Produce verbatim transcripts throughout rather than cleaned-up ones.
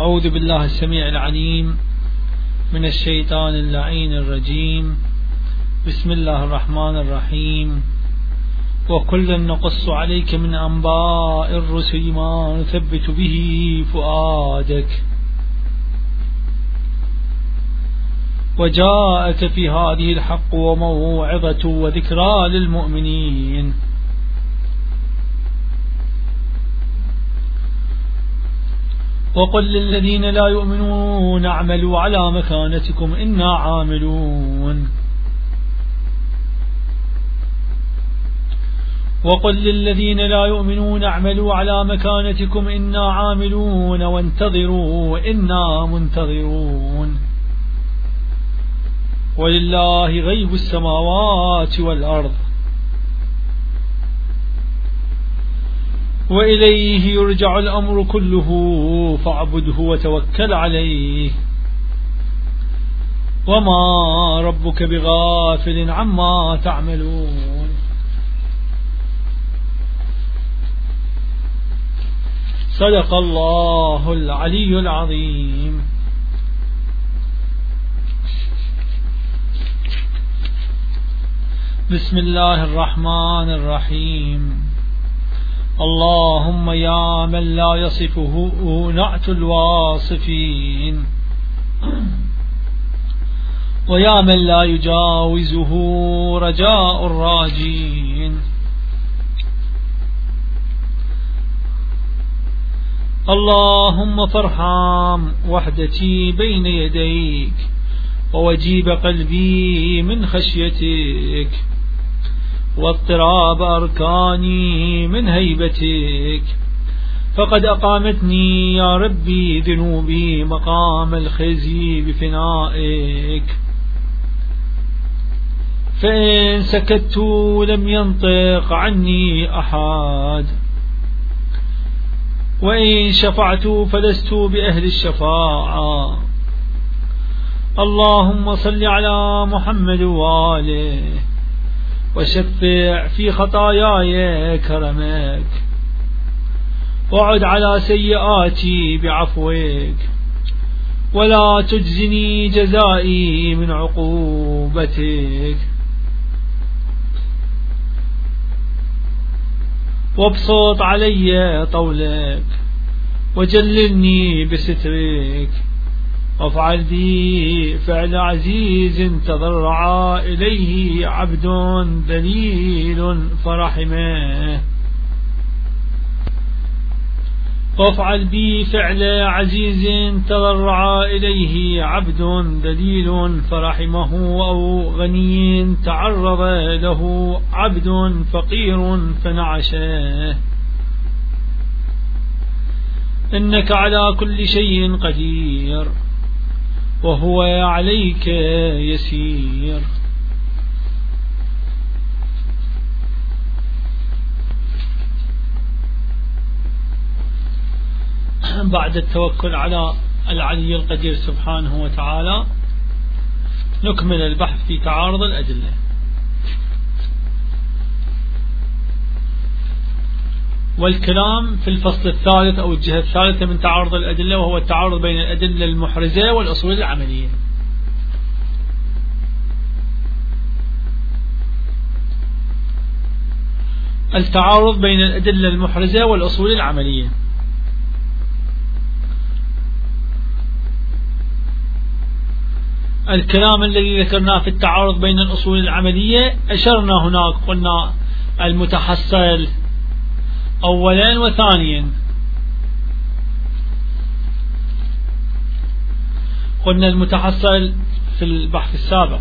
أعوذ بالله السميع العليم من الشيطان اللعين الرجيم. بسم الله الرحمن الرحيم. وكلا نقص عليك من أنباء الرسل ما نثبت به فؤادك وجاءك في هذه الحق وموعظة وذكرى للمؤمنين. وقل للذين لا يؤمنون اعملوا على مكانتكم إنا عاملون وقل للذين لا يؤمنون اعملوا على مكانتكم إنا عاملون وانتظروا إنا منتظرون ولله غيب السماوات والأرض وإليه يرجع الأمر كله فاعبده وتوكل عليه وما ربك بغافل عما تعملون. صدق الله العلي العظيم. بسم الله الرحمن الرحيم. اللهم يا من لا يصفه نعت الواصفين ويا من لا يجاوزه رجاء الراجين، اللهم فارحم وحدتي بين يديك ووجيب قلبي من خشيتك واضطراب أركاني من هيبتك، فقد أقامتني يا ربي ذنوبي مقام الخزي بفنائك، فإن سكت لم ينطق عني أحد وإن شفعت فلست بأهل الشفاعة. اللهم صل على محمد وآله وشفع في خطاياي كرمك وعد على سيئاتي بعفوك ولا تجزني جزائي من عقوبتك، وابسط علي طولك وجللني بسترك وافعل بي فعل عزيز تضرع إليه عبد ذليل فرحمه وافعل بي فعل عزيز تضرع إليه عبد ذليل فرحمه أو غني تعرض له عبد فقير فنعشه، إنك على كل شيء قدير وهو عليك يسير. بعد التوكل على العلي القدير سبحانه وتعالى نكمل البحث في تعارض الأدلة. والكلام في الفصل الثالث أو الجهة الثالثة من تعارض الأدلة، وهو التعارض بين الأدلة المحرزة والأصول العملية. التعارض بين الأدلة المحرزة والأصول العملية. الكلام الذي ذكرناه في التعارض بين الأصول العملية أشرنا هناك، قلنا المتحصل أولا وثانيا، قلنا المتحصل في البحث السابق،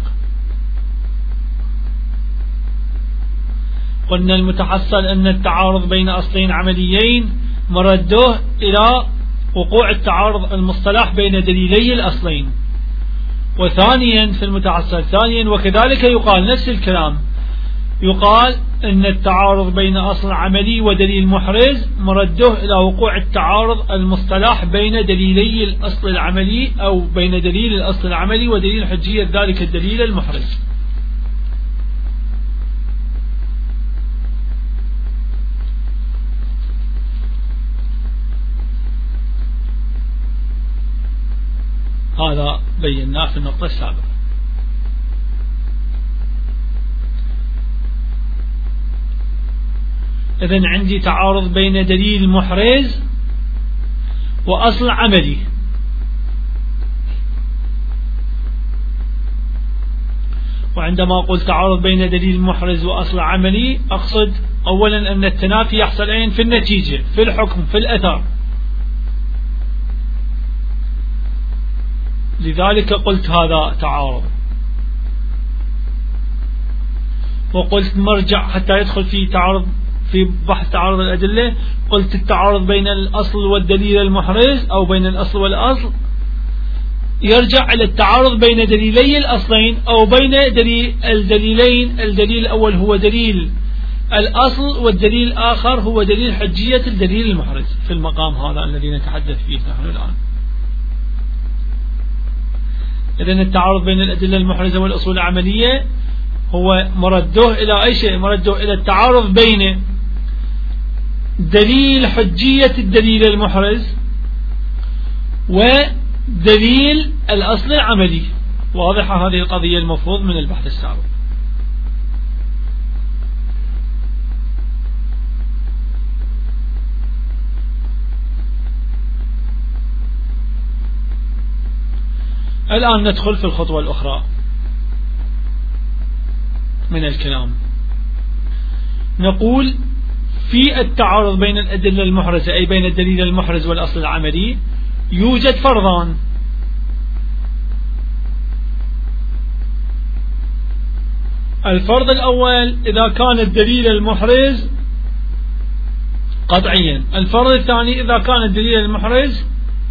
قلنا المتحصل أن التعارض بين أصلين عمليين مرده إلى وقوع التعارض المصطلح بين دليلي الأصلين. وثانيا في المتحصل ثانيا وكذلك يقال نفس الكلام، يقال أن التعارض بين أصل عملي ودليل محرز مرده إلى وقوع التعارض المصطلح بين دليلي الأصل العملي أو بين دليل الأصل العملي ودليل حجية ذلك الدليل المحرز. هذا بيناه في النقطة السابقة. إذن عندي تعارض بين دليل محرز وأصل عملي. وعندما أقول تعارض بين دليل محرز وأصل عملي أقصد أولا أن التنافي يحصل أين؟ في النتيجة، في الحكم، في الأثر. لذلك قلت هذا تعارض. وقلت مرجع حتى يدخل في تعارض في بحث تعارض الأدلة، قلت التعارض بين الأصل والدليل المحرز أو بين الأصل والأصل يرجع إلى التعارض بين دليلي الأصلين أو بين دليل الدليلين. الدليل الأول هو دليل الأصل، والدليل الآخر هو دليل حجية الدليل المحرز في المقام هذا الذي نتحدث فيه نحن الآن. إذن التعارض بين الأدلة المحرزة والأصول العملية هو مرده إلى أي شيء؟ مرده إلى التعارض بين دليل حجية الدليل المحرز ودليل الأصل العملي. واضحة هذه القضية المفروض من البحث السابق. الآن ندخل في الخطوة الأخرى من الكلام. نقول في التعارض بين الأدلة المحرزة أي بين الدليل المحرز والأصل العملي يوجد فرضان. الفرض الأول إذا كان الدليل المحرز قطعيا، الفرض الثاني إذا كان الدليل المحرز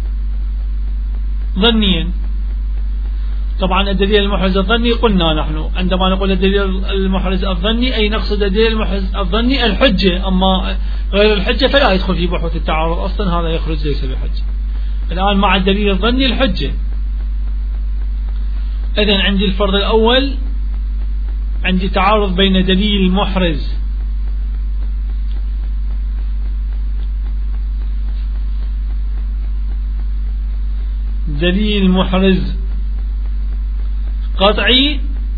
ظنيا. طبعا الدليل المحرز الظني قلنا نحن عندما نقول الدليل المحرز الظني أي نقصد الدليل المحرز الظني الحجة، أما غير الحجة فلا يدخل في بحوث التعارض أصلا، هذا يخرج ليس بحجة. الآن مع الدليل الظني الحجة. إذن عندي الفرض الأول عندي تعارض بين دليل محرز دليل محرز قطعي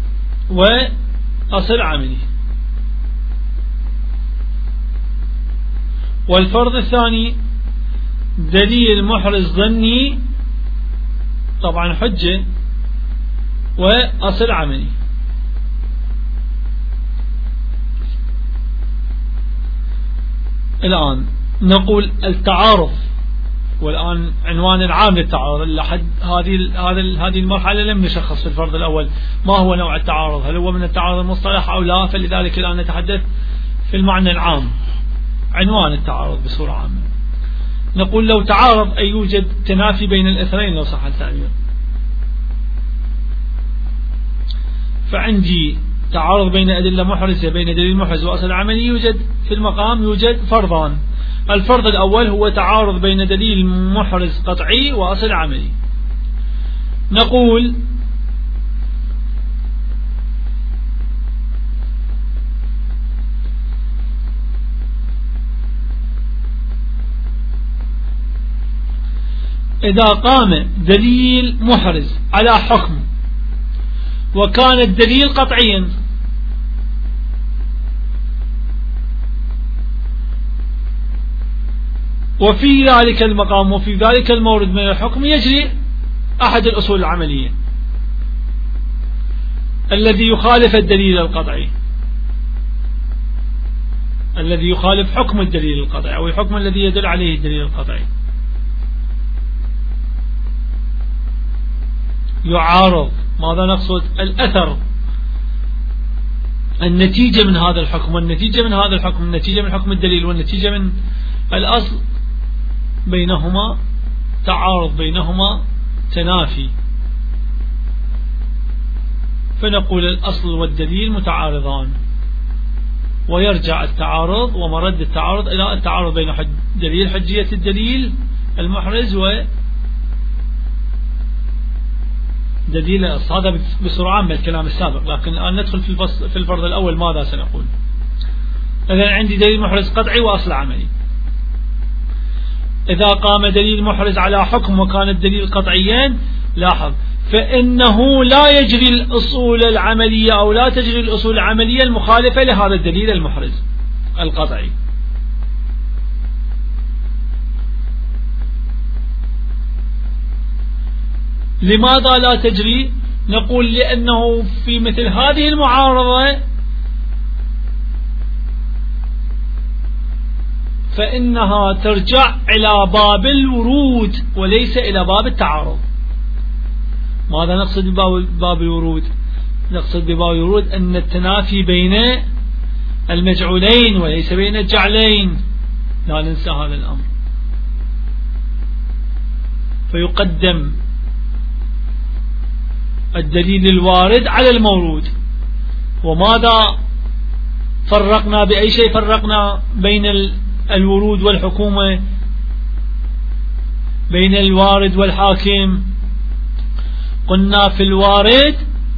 وأصل عملي. والفرض الثاني دليل محرز ظني طبعا حجة وأصل عملي. الآن نقول التعارض، والآن عنوان العام للتعارض لحد هذه هذه هذه المرحلة لم نشخص في الفرض الأول ما هو نوع التعارض، هل هو من التعارض المصطلح أو لا، فلذلك الآن نتحدث في المعنى العام، عنوان التعارض بصورة عامة. نقول لو تعارض أي يوجد تنافي بين الأثرين لو صح التعبير، فعندي تعارض بين أدلة محرزة بين دليل محرز وأصل عملي يوجد في المقام يوجد فرضان. الفرض الأول هو تعارض بين دليل محرز قطعي وأصل عملي. نقول إذا قام دليل محرز على حكم وكان الدليل قطعيا وفي ذلك المقام وفي ذلك المورد من الحكم يجري أحد الأصول العملية الذي يخالف الدليل القطعي، الذي يخالف حكم الدليل القطعي أو الحكم الذي يدل عليه الدليل القطعي، يعارض. ماذا نقصد؟ الأثر، النتيجة من هذا الحكم والنتيجة من هذا الحكم، النتيجة من حكم الدليل والنتيجة من الأصل، بينهما تعارض، بينهما تنافي، فنقول الأصل والدليل متعارضان، ويرجع التعارض ومرد التعارض إلى التعارض بين حج دليل حجية الدليل المحرز ودليل الأصل. هذا بسرعة من الكلام السابق، لكن الآن ندخل في في الفرض الأول ماذا سنقول. إذن عندي دليل محرز قطعي وأصل عملي. إذا قام دليل محرز على حكم وكان الدليل قطعيا لاحظ، فإنه لا يجري الأصول العملية أو لا تجري الأصول العملية المخالفة لهذا الدليل المحرز القطعي. لماذا لا تجري؟ نقول لأنه في مثل هذه المعارضة فإنها ترجع إلى باب الورود وليس إلى باب التعارض. ماذا نقصد بباب الورود؟ نقصد بباب الورود أن التنافي بين المجعولين وليس بين الجعلين، لا ننسى هذا الأمر. فيقدم الدليل الوارد على المورود. وماذا فرقنا؟ بأي شيء فرقنا بين الورود والحكومة، بين الوارد والحاكم؟ قلنا في الوارد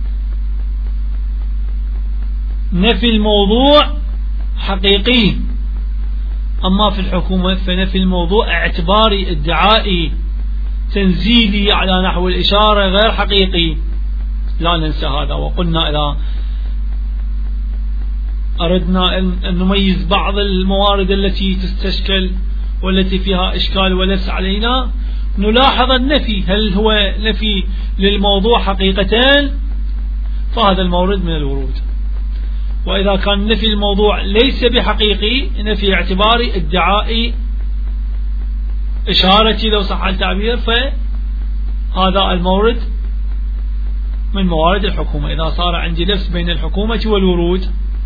نفي الموضوع حقيقي، أما في الحكومة فنفي الموضوع اعتباري ادعائي تنزيلي على نحو الإشارة غير حقيقي، لا ننسى هذا. وقلنا إذا أردنا أن نميز بعض الموارد التي تستشكل والتي فيها إشكال وليس علينا نلاحظ النفي، هل هو نفي للموضوع حقيقتين فهذا المورد من الورود، وإذا كان نفي الموضوع ليس بحقيقي نفي اعتباري ادعائي إشارتي لو صح التعبير فهذا المورد من موارد الحكومة. إذا صار عندي لبس بين الحكومة والورود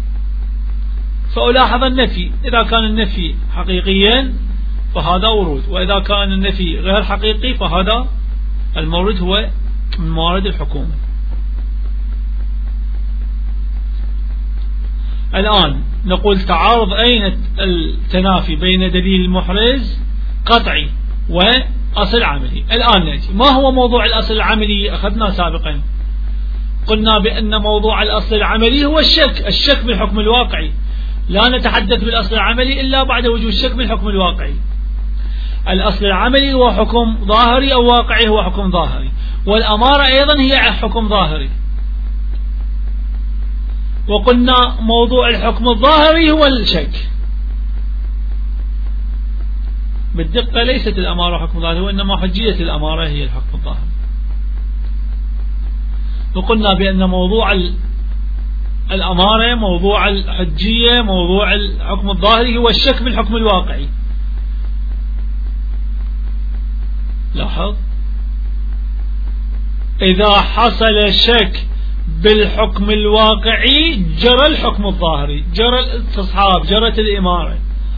فألاحظ النفي، إذا كان النفي حقيقيا فهذا ورود، وإذا كان النفي غير حقيقي فهذا المورد هو من موارد الحكومة. الآن نقول تعارض أين التنافي بين دليل محرز قطعي وأصل عملي. الآن نأتي ما هو موضوع الأصل العملي؟ أخذنا سابقا قلنا بأن موضوع الأصل العملي هو الشك، الشك بالحكم الواقعي، لا نتحدث بالأصل العملي إلا بعد وجود الشك بالحكم الواقعي. الأصل العملي هو حكم ظاهري أو واقعي، هو حكم ظاهري، والأمارة أيضا هي حكم ظاهري. وقلنا موضوع الحكم الظاهري هو الشك، بالدقة ليست الأمارة حكم ظاهري وإنما حجية الأمارة هي الحكم الظاهري. وقلنا بأن موضوع الأمارة، موضوع الحجية، موضوع الحكم الظاهري هو الشك بالحكم الواقعي. لاحظ، إذا حصل شك بالحكم الواقعي جرى الحكم الظاهري، جرى الاستصحاب، جرت الإمارة.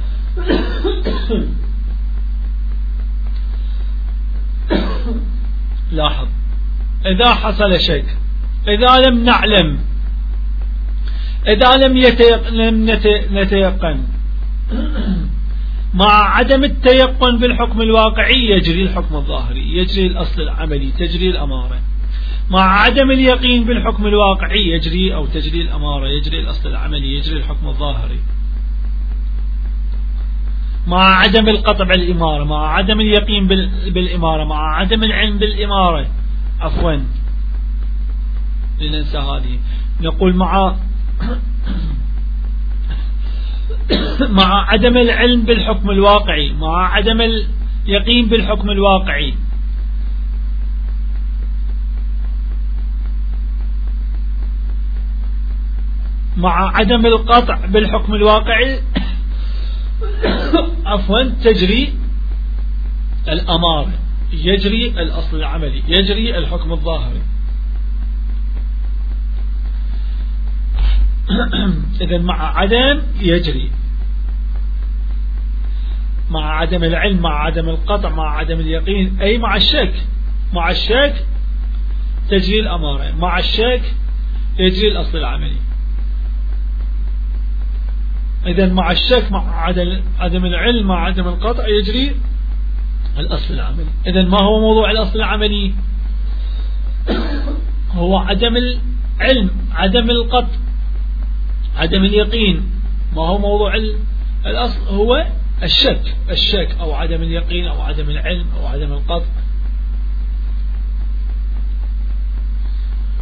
لاحظ، إذا حصل شك، إذا لم نعلم، إذا لم نتيقن، مع عدم التيقن بالحكم الواقعي يجري الحكم الظاهري، يجري الأصل العملي، تجري الأمارة. مع عدم اليقين بالحكم الواقعي يجري أو تجري الأمارة، يجري الأصل العملي، يجري الحكم الظاهري. مع عدم القطع بالإمارة، مع عدم اليقين بالإمارة، مع عدم العلم بالإمارة، عفوا لننسى هذه، نقول مع مع عدم العلم بالحكم الواقعي، مع عدم اليقين بالحكم الواقعي، مع عدم القطع بالحكم الواقعي عفوا تجري الأمارة، يجري الأصل العملي، يجري الحكم الظاهري. إذن مع عدم يجري، مع عدم العلم، مع عدم القطع، مع عدم اليقين، أي مع الشك. مع الشك تجري الأمارة، مع الشك يجري الأصل العملي. إذن مع الشك، مع عدم العلم، مع عدم القطع يجري الأصل العملي. إذن ما هو موضوع الأصل العملي؟ هو عدم العلم، عدم القطع، عدم اليقين. ما هو موضوع الأصل؟ هو الشك، الشك أو عدم اليقين أو عدم العلم أو عدم القطع.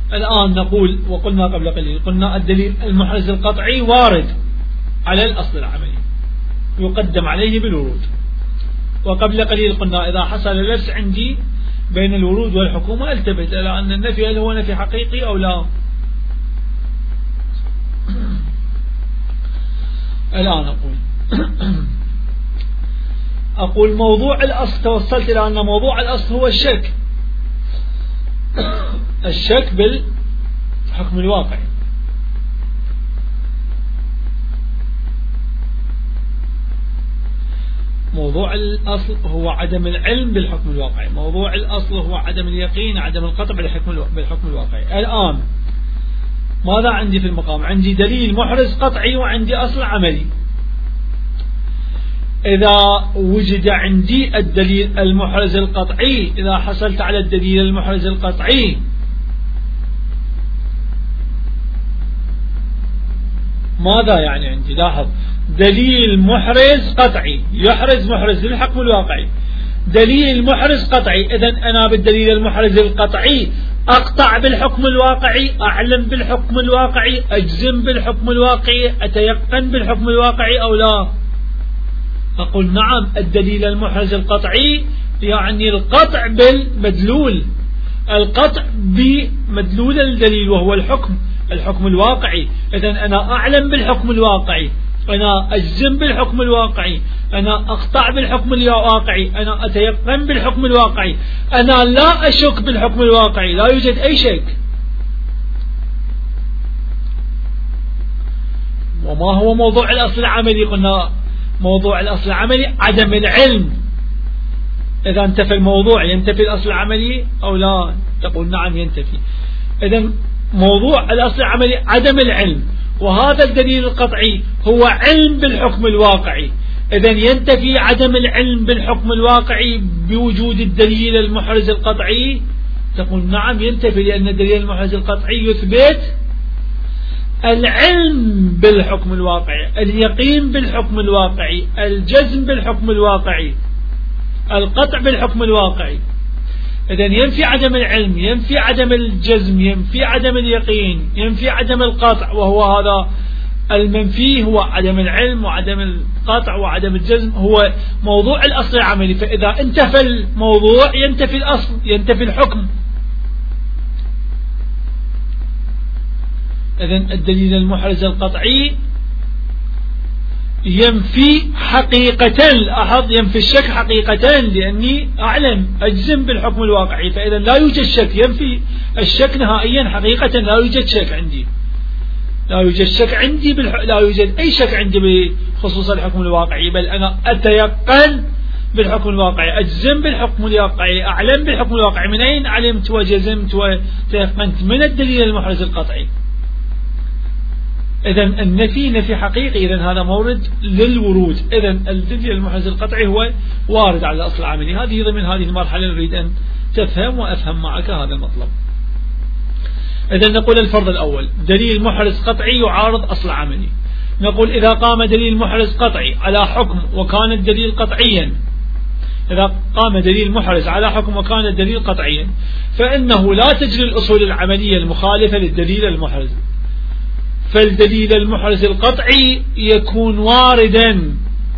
الآن نقول وقلنا قبل قليل، قلنا الدليل المحرز القطعي وارد على الأصل العملي يقدم عليه بالورود، وقبل قليل قلنا إذا حصل لبس عندي بين الورود والحكومة التفت إلى أن النفي هل هو نفي حقيقي أو لا. الآن أقول أقول موضوع الأصل، توصلت إلى أن موضوع الأصل هو الشك، الشك بالحكم الواقعي. موضوع الأصل هو عدم العلم بالحكم الواقعي، موضوع الأصل هو عدم اليقين، عدم القطع بالحكم الواقعي. الآن ماذا عندي في المقام؟ عندي دليل محرز قطعي وعندي أصل عملي. إذا وجد عندي الدليل المحرز القطعي، إذا حصلت على الدليل المحرز القطعي ماذا يعني عندي؟ لاحظ، دليل محرز قطعي يحرز محرز للحكم الواقعي، دليل محرز قطعي، إذن أنا بالدليل المحرز القطعي أقطع بالحكم الواقعي، أعلم بالحكم الواقعي، أجزم بالحكم الواقعي، أتيقن بالحكم الواقعي أو لا؟ أقول نعم، الدليل المحرز القطعي يعني القطع بالمدلول، القطع بمدلول الدليل وهو الحكم الحكم الواقعي. إذن أنا أعلم بالحكم الواقعي، أنا أجزم بالحكم الواقعي، أنا أقطع بالحكم الواقعي، أنا أتيقن بالحكم الواقعي، أنا لا أشك بالحكم الواقعي، لا يوجد أي شك. وما هو موضوع الأصل العملي؟ قلنا موضوع الأصل العملي عدم العلم. إذا انتفى الموضوع ينتفي الأصل العملي أو لا؟ تقول نعم ينتفي. إذا موضوع الأصل العملي عدم العلم، وهذا الدليل القطعي هو علم بالحكم الواقعي. إذا ينتفي عدم العلم بالحكم الواقعي بوجود الدليل المحرز القطعي. تقول نعم ينتفي، لأن الدليل المحرز القطعي يثبت العلم بالحكم الواقعي، اليقين بالحكم الواقعي، الجزم بالحكم الواقعي، القطع بالحكم الواقعي. إذا ينفي عدم العلم، ينفي عدم الجزم، ينفي عدم اليقين، ينفي عدم القطع، وهو هذا المنفي هو عدم العلم وعدم القطع وعدم الجزم، هو موضوع الأصل العملي. فإذا انتفى الموضوع ينتفي الأصل، ينتفي الحكم. إذن الدليل المحرز القطعي ينفي حقيقة، لاحظ ينفي الشك حقيقة، لأني أعلم أجزم بالحكم الواقعي. فإذا لا يوجد شك، ينفي الشك نهائيا حقيقة، لا يوجد شك عندي، لا يوجد شك عندي بالح... لا يوجد أي شك عندي بخصوص الحكم الواقعي، بل أنا أتيقن بالحكم الواقعي، أجزم بالحكم الواقعي، أعلم بالحكم الواقعي. من أين علمت وجزمت وتيقنت؟ من الدليل المحرز القطعي. إذن النفي نفي حقيقي، إذن هذا مورد للورود. إذن الدليل المحرز القطعي هو وارد على الأصل العملي. هذه ضمن هذه المرحلة نريد أن تفهم وأفهم معك هذا المطلب. إذن نقول الفرض الأول، دليل محرز قطعي يعارض أصل عملي. نقول إذا قام دليل محرز قطعي على حكم وكان الدليل قطعيا، إذا قام دليل محرز على حكم وكان الدليل قطعيا، فإنه لا تجري الأصول العملية المخالفة للدليل المحرز، فالدليل المحرز القطعي يكون واردا.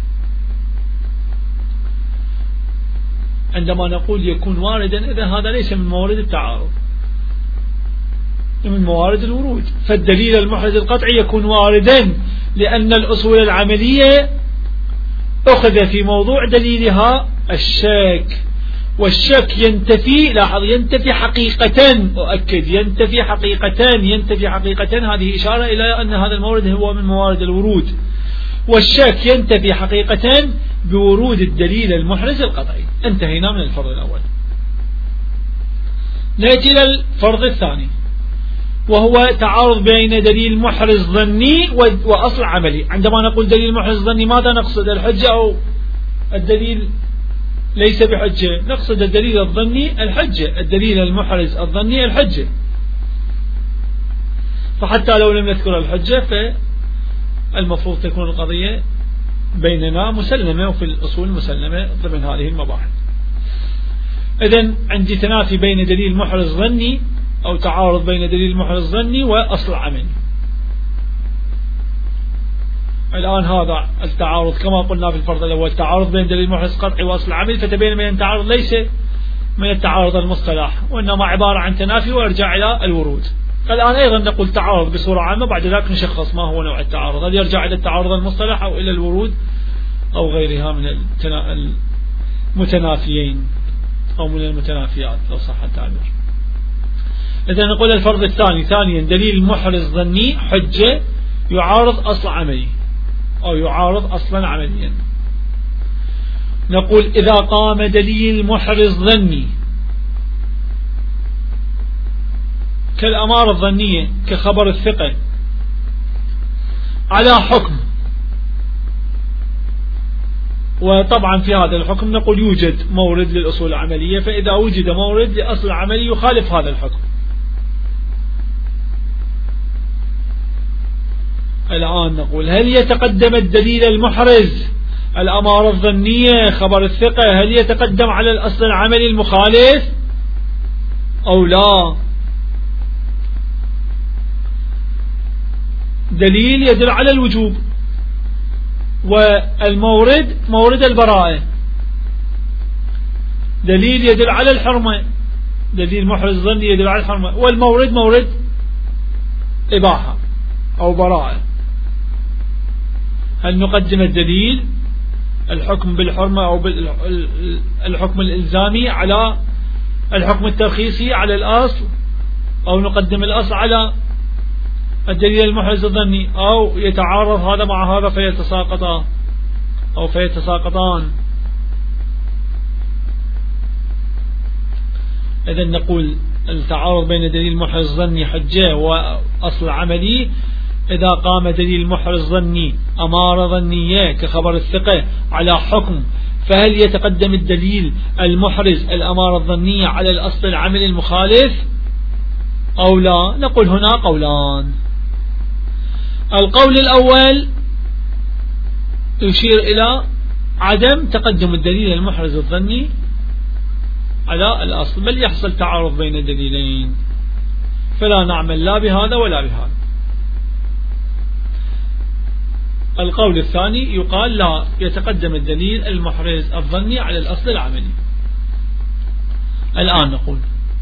عندما نقول يكون واردا، إذا هذا ليس من موارد التعارض، من موارد الورود. فالدليل المحرز القطعي يكون واردا لأن الأصول العملية أخذ في موضوع دليلها الشك، والشك ينتفي، لاحظ ينتفي حقيقة، أؤكد ينتفي حقيقة، ينتفي حقيقة. هذه إشارة إلى أن هذا المورد هو من موارد الورود، والشك ينتفي حقيقة بورود الدليل المحرز القطعي. انتهينا من الفرض الأول. نأتي إلى الفرض الثاني، وهو تعارض بين دليل محرز ظني وأصل عملي. عندما نقول دليل محرز ظني ماذا نقصد؟ الحجة أو الدليل ليس بحجة؟ نقصد الدليل الظني الحجة، الدليل المحرز الظني الحجة. فحتى لو لم نذكر الحجة فالمفروض تكون القضية بيننا مسلمة، وفي الأصول مسلمة ضمن هذه المباحث. إذن عندي تنافي بين دليل محرز ظني أو تعارض بين دليل المحرز الظني وأصل العملي. الآن هذا التعارض كما قلنا في الفرض الأول تعارض بين دليل المحرز القطعي وأصل العملي، فتبين من التعارض ليس من التعارض المصطلح وإنما عبارة عن تنافي ويرجع إلى الورود. الآن أيضا نقول تعارض بصورة عامة، بعد ذلك نشخص ما هو نوع التعارض، هل يرجع إلى التعارض المصطلح أو إلى الورود أو غيرها من المتنافيين أو من المتنافيات لو صح التعبير. إذا نقول الفرض الثاني ثانيا دليل المحرز ظني حجة يعارض أصل عملي أو يعارض أصلا عمليا. نقول إذا قام دليل محرز ظني كالأمارة الظنية كخبر الثقة على حكم، وطبعا في هذا الحكم نقول يوجد مورد للأصول العملية، فإذا وجد مورد لأصل عملي يخالف هذا الحكم. الآن نقول هل يتقدم الدليل المحرز الأمارة الظنية خبر الثقة هل يتقدم على الأصل العملي المخالف أو لا؟ دليل يدل على الوجوب، والمورد مورد البراءة، دليل يدل على الحرمة، دليل محرز ظني يدل على الحرمة، والمورد مورد إباحة أو براءة. هل نقدم الدليل الحكم بالحرمة أو الحكم الإلزامي على الحكم الترخيصي على الأصل، أو نقدم الأصل على الدليل المحرز الظني، أو يتعارض هذا مع هذا فيتساقطان أو فيتساقطان؟ إذن نقول التعارض بين دليل محرز ظني حجة وأصل عملي إذا قام دليل محرز ظني أمارة ظنية كخبر الثقة على حكم، فهل يتقدم الدليل المحرز الأمارة الظنية على الأصل العملي المخالف أو لا؟ نقول هنا قولان. القول الأول يشير إلى عدم تقدم الدليل المحرز الظني على الأصل، بل يحصل تعارض بين الدليلين، فلا نعمل لا بهذا ولا بهذا. القول الثاني يقال لا، يتقدم الدليل المحرز الظني على الأصل العملي. الآن نقول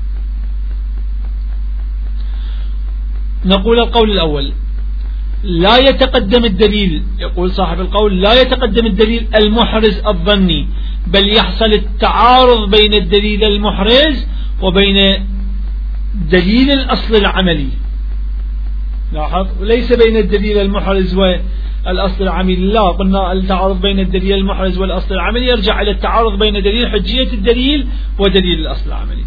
نقول القول الأول لا يتقدم الدليل، يقول صاحب القول لا يتقدم الدليل المحرز الظني، بل يحصل التعارض بين الدليل المحرز وبين دليل الأصل العملي. لاحظ، وليس بين الدليل المحرز والأصل العملي، لا، قلنا التعارض بين الدليل المحرز والأصل العملي يرجع إلى التعارض بين دليل حجية الدليل ودليل الأصل العملي.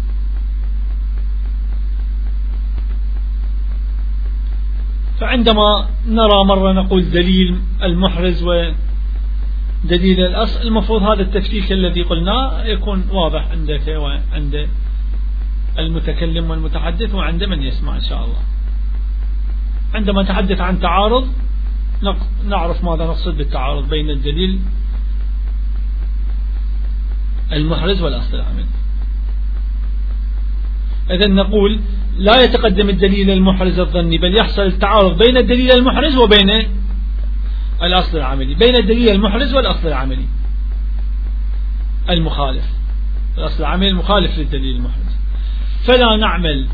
فعندما نرى مرة نقول دليل المحرز ودليل الأصل، المفروض هذا التفكيك الذي قلناه يكون واضح عندك وعند المتكلم والمتحدث وعند من يسمع إن شاء الله. عندما نتحدث عن تعارض نعرف ماذا نقصد بالتعارض بين الدليل المحرز والأصل العملي. إذن نقول لا يتقدم الدليل المحرز الظني، بل يحصل التعارض بين الدليل المحرز وبين الأصل العملي، بين الدليل المحرز والأصل العملي المخالف، الأصل العملي المخالف للدليل المحرز، فلا نعمل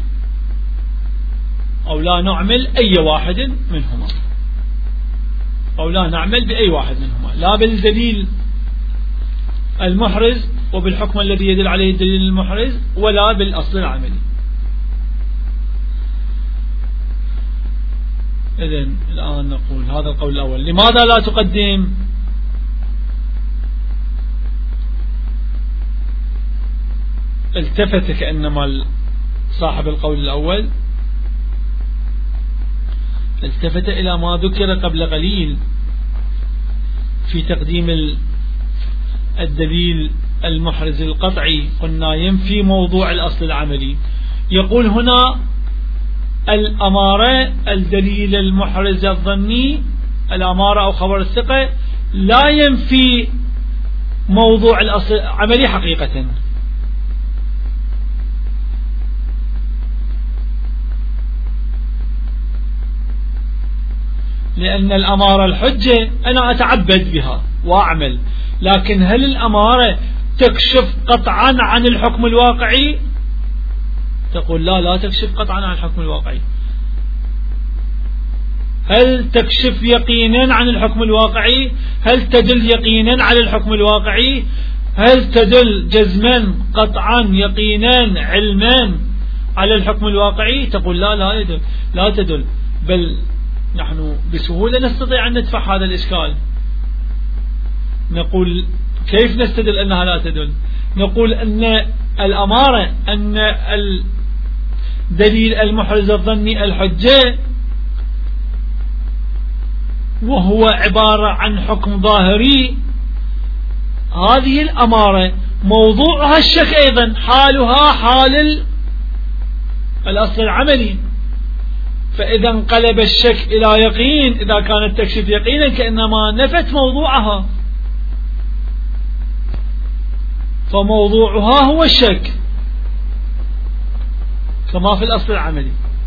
أو لا نعمل أي واحد منهما، أو لا نعمل بأي واحد منهما، لا بالدليل المحرز وبالحكم الذي يدل عليه الدليل المحرز ولا بالأصل العملي. إذن الآن نقول هذا القول الأول. لماذا لا تقدم؟ التفت كأنما صاحب القول الأول التفت إلى ما ذكر قبل قليل في تقديم الدليل المحرز القطعي، قلنا ينفي موضوع الأصل العملي. يقول هنا الأمارة الدليل المحرز الظني الأمارة أو خبر الثقة لا ينفي موضوع الأصل العملي حقيقة، لأن الأمارة الحجة أنا أتعبد بها وأعمل، لكن هل الأمارة تكشف قطعا عن الحكم الواقعي؟ تقول لا، لا تكشف قطعا عن الحكم الواقعي. هل تكشف يقينا عن الحكم الواقعي؟ هل تدل يقينا على الحكم الواقعي؟ هل تدل جزما قطعا يقينا علما على الحكم الواقعي؟ تقول لا، لا يدل، لا تدل. بل نحن بسهولة نستطيع أن ندفع هذا الإشكال. نقول كيف نستدل أنها لا تدل؟ نقول أن الأمارة، أن الدليل المحرز الظني الحجة وهو عبارة عن حكم ظاهري، هذه الأمارة موضوعها الشك أيضا، حالها حال الأصل العملي. فإذا انقلب الشك إلى يقين، إذا كانت تكشف يقينا كأنما نفت موضوعها، فموضوعها هو الشك كما في الأصل العملي.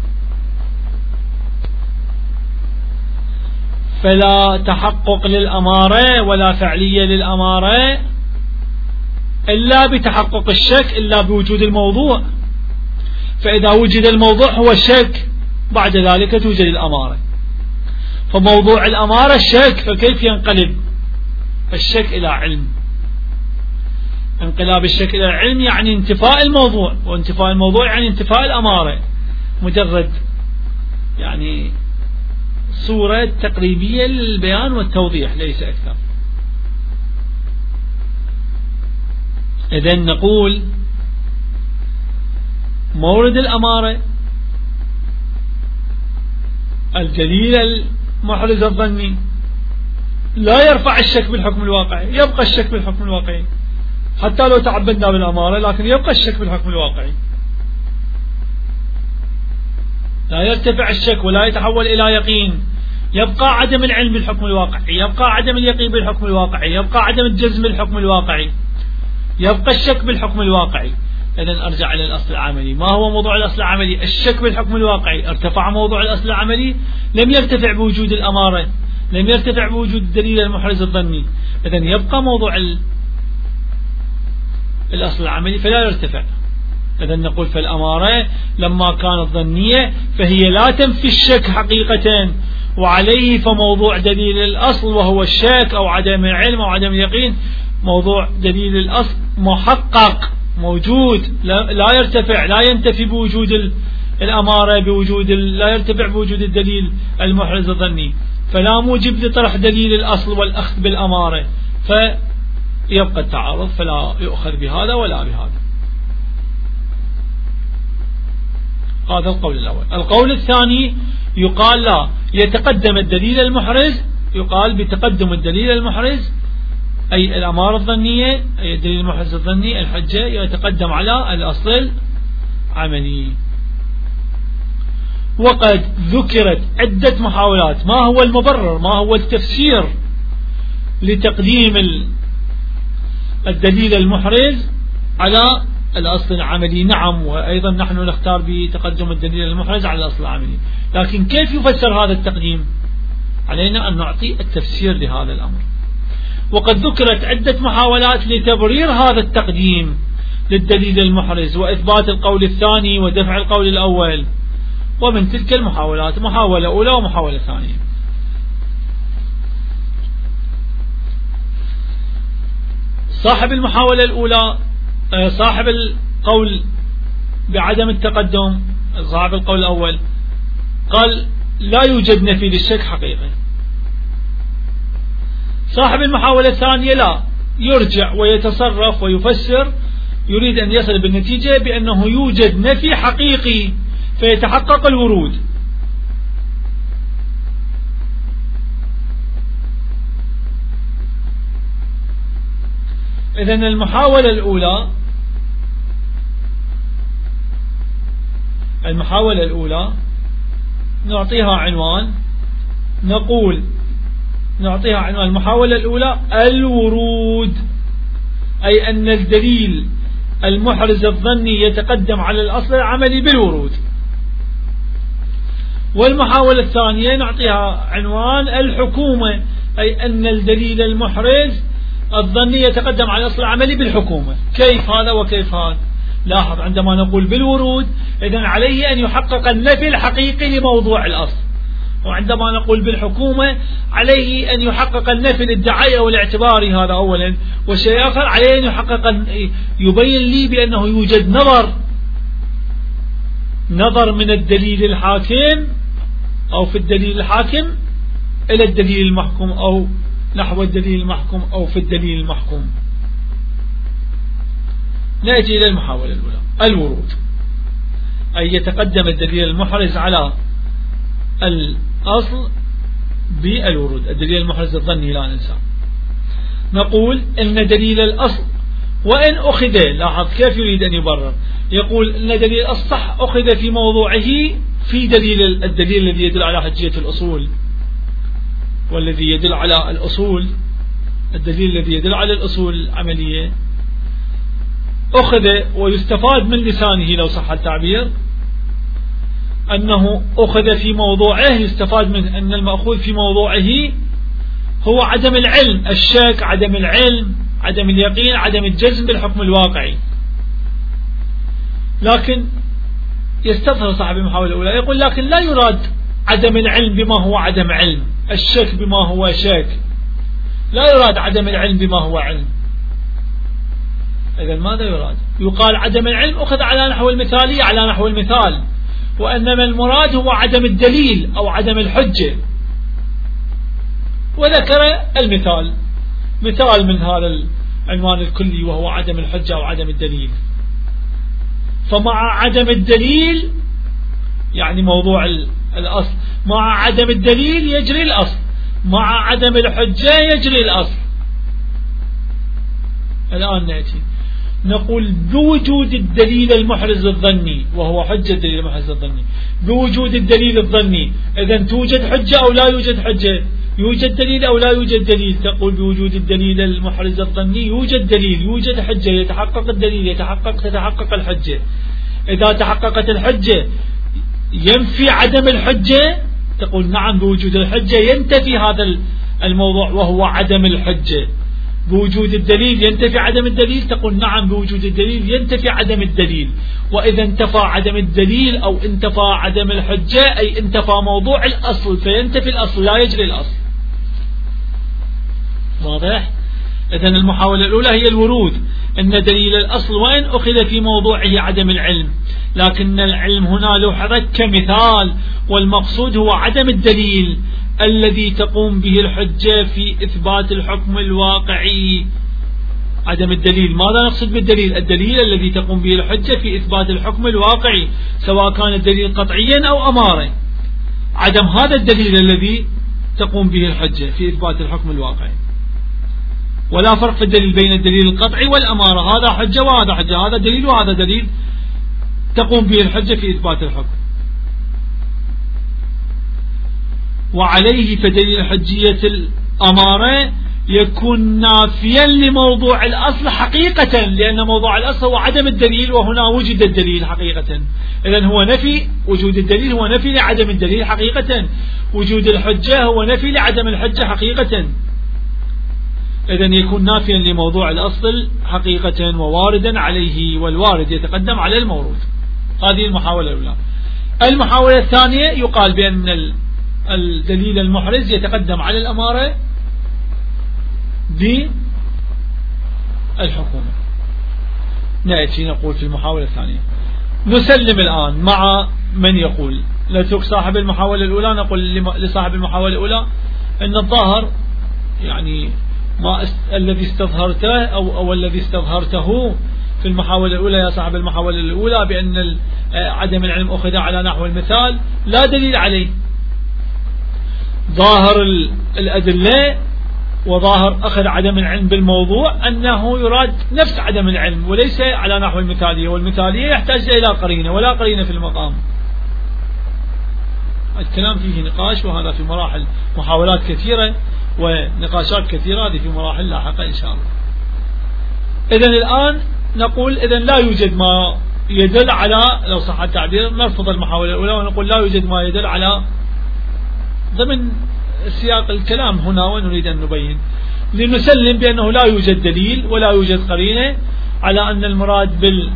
فلا تحقق للأمارة ولا فعلية للأمارة إلا بتحقق الشك، إلا بوجود الموضوع. فإذا وجد الموضوع هو الشك، بعد ذلك توجد الأمارة. فموضوع الأمارة الشك، فكيف ينقلب الشك إلى علم؟ انقلاب الشك إلى العلم يعني انتفاء الموضوع، وانتفاء الموضوع يعني انتفاء الأمارة. مجرد يعني صورة تقريبية للبيان والتوضيح، ليس أكثر. إذن نقول مورد الأمارة الدليل المحرز الظني لا يرفع الشك بالحكم الواقعي، يبقى الشك بالحكم الواقعي حتى لو تعبدنا بالأمارة، لكن يبقى الشك بالحكم الواقعي، لا يرتفع الشك ولا يتحول إلى يقين. يبقى عدم العلم بالحكم الواقعي، يبقى عدم اليقين بالحكم الواقعي، يبقى عدم الجزم بالحكم الواقعي، يبقى الشك بالحكم الواقعي. إذن أرجع إلى الأصل العملي. ما هو موضوع الأصل العملي؟ الشك بالحكم الواقعي. ارتفع موضوع الأصل العملي، لم يرتفع بوجود الأمارة، لم يرتفع بوجود الدليل المحرز الظني. إذن يبقى موضوع الأصل العملي فلا يرتفع. إذن نقول فالأمارة لما كانت ظنية فهي لا تنفي الشك حقيقة، وعليه فموضوع دليل الأصل وهو الشك أو عدم العلم أو عدم اليقين، موضوع دليل الأصل محقق موجود، لا يرتفع، لا ينتفي بوجود الأمارة، بوجود لا يرتفع بوجود الدليل المحرز الظني. فلا موجب لطرح دليل الأصل والأخذ بالأمارة، فيبقى التعارض، فلا يؤخذ بهذا ولا بهذا. هذا القول الأول. القول الثاني يقال لا، يتقدم الدليل المحرز، يقال بتقدم الدليل المحرز أي الأمارة الظنية، أي الدليل المحرز الظني الحجة يتقدم على الأصل العملي. وقد ذكرت عدة محاولات، ما هو المبرر، ما هو التفسير لتقديم الدليل المحرز على الأصل العملي. نعم، وأيضا نحن نختار بتقدم الدليل المحرز على الأصل العملي، لكن كيف يفسر هذا التقديم؟ علينا أن نعطي التفسير لهذا الأمر. وقد ذكرت عدة محاولات لتبرير هذا التقديم للدليل المحرز وإثبات القول الثاني ودفع القول الأول، ومن تلك المحاولات محاولة أولى ومحاولة ثانية. صاحب المحاولة الأولى، صاحب القول بعدم التقدم، صاحب القول الأول قال لا يوجد نفي للشك حقيقة. صاحب المحاولة الثانية لا، يرجع ويتصرف ويفسر، يريد أن يصل بالنتيجة بأنه يوجد نفي حقيقي فيتحقق الورود. إذن المحاولة الأولى المحاولة الأولى نعطيها عنوان، نقول نعطيها عنوان المحاولة الأولى الورود، أي أن الدليل المحرز الظني يتقدم على الأصل العملي بالورود. والمحاولة الثانية نعطيها عنوان الحكومة، أي أن الدليل المحرز الظني يتقدم على الأصل العملي بالحكومة. كيف هذا وكيف هذا؟ لاحظ، عندما نقول بالورود إذن عليه أن يحقق النفي الحقيقي لموضوع الأصل، وعندما نقول بالحكومة عليه أن يحقق النفي الادعائي أو الاعتباري، هذا أولا. والشيء آخر عليه أن يحقق يبين لي بأنه يوجد نظر نظر من الدليل الحاكم أو في الدليل الحاكم إلى الدليل المحكوم، أو نحو الدليل المحكوم، أو في الدليل المحكوم. نأتي إلى المحاولة الأولى، الورود، أي يتقدم الدليل المحرز على الأصل بالورود. الدليل المحرز الظني لا ننسى. نقول إن دليل الأصل وإن أخذ، لاحظ كيف يريد أن يبرر، يقول إن دليل الأصل صح أخذ في موضوعه في دليل الدليل الذي يدل على حجية الأصول، والذي يدل على الأصول، الدليل الذي يدل على الأصول العملية أخذ ويستفاد من لسانه لو صح التعبير أنه أخذ في موضوعه، يستفاد من أن المأخوذ في موضوعه هو عدم العلم، الشك، عدم العلم، عدم اليقين، عدم الجزم بالحكم الواقعي. لكن يستظهر صاحب المحاولة الأولى يقول لكن لا يراد عدم العلم بما هو عدم علم، الشك بما هو شك، لا يراد عدم العلم بما هو علم. إذن ماذا يراد؟ يقال عدم العلم أخذ على نحو المثالية، على نحو المثال، وإنما المراد هو عدم الدليل أو عدم الحجة. وذكر المثال، مثال من هذا العنوان الكلي وهو عدم الحجة أو عدم الدليل. فمع عدم الدليل يعني موضوع الأصل، مع عدم الدليل يجري الأصل، مع عدم الحجة يجري الأصل. الآن نأتي نقول بوجود الدليل المحرز الظني، وهو حجة الدليل المحرز الظني، بوجود الدليل الظني إذن توجد حجة أو لا يوجد حجة؟ يوجد دليل أو لا يوجد دليل؟ تقول بوجود الدليل المحرز الظني يوجد دليل، يوجد حجة، يتحقق الدليل، يتحقق تتحقق الحجة. إذا تحققت الحجة ينفي عدم الحجة؟ تقول نعم، بوجود الحجة ينتفي هذا الموضوع وهو عدم الحجة. بوجود الدليل ينتفي عدم الدليل؟ تقول نعم، بوجود الدليل ينتفي عدم الدليل. وإذا انتفى عدم الدليل أو انتفى عدم الحجة أي انتفى موضوع الأصل، فينتفي الأصل لا يجري الأصل. واضح؟ إذن المحاولة الأولى هي الورود، أن دليل الأصل وإن أخذ في موضوعه عدم العلم، لكن العلم هنا له كمثال، والمقصود هو عدم الدليل الذي تقوم به الحجة في إثبات الحكم الواقعي. عدم الدليل، ماذا نقصد بالدليل؟ الدليل الذي تقوم به الحجة في إثبات الحكم الواقعي، سواء كان الدليل قطعيا أو أمارة. عدم هذا الدليل الذي تقوم به الحجة في إثبات الحكم الواقعي. ولا فرق في الدليل بين الدليل القطعي والأمارة، هذا حجة وهذا حجة، هذا دليل وهذا دليل تقوم به الحجة في إثبات الحكم. وعليه فدليل حجية الأمارة يكون نافيا لموضوع الأصل حقيقة، لأن موضوع الأصل هو عدم الدليل، وهنا وجد الدليل حقيقة. إذن هو نفي، وجود الدليل هو نفي لعدم الدليل حقيقة، وجود الحجة هو نفي لعدم الحجة حقيقة. إذن يكون نافيا لموضوع الأصل حقيقة وواردا عليه، والوارد يتقدم على المورود. هذه المحاولة الأولى. المحاولة الثانية يقال بأن الدليل المحرز يتقدم على الأمارة بالحكومة. نأتي نقول في المحاولة الثانية، نسلم الآن مع من يقول، نترك صاحب المحاولة الأولى، نقول لصاحب المحاولة الأولى أن الظاهر يعني ما است... الذي استظهرته أو, أو الذي استظهرته في المحاولة الأولى يا صاحب المحاولة الأولى بأن عدم العلم أخذ على نحو المثال لا دليل عليه. ظاهر الأدلة وظاهر أخذ عدم العلم بالموضوع أنه يراد نفس عدم العلم وليس على نحو المثالية، والمثالية يحتاج إلى قرينة ولا قرينة في المقام. الكلام فيه نقاش، وهذا في مراحل محاولات كثيرة ونقاشات كثيرة، هذه في مراحل لاحقة إن شاء الله. إذن الآن نقول إذن لا يوجد ما يدل على، لو صح التعبير نرفض المحاولة الأولى ونقول لا يوجد ما يدل على ضمن سياق الكلام هنا ونريد أن نبين لنسلم بأنه لا يوجد دليل ولا يوجد قرينة على أن المراد بال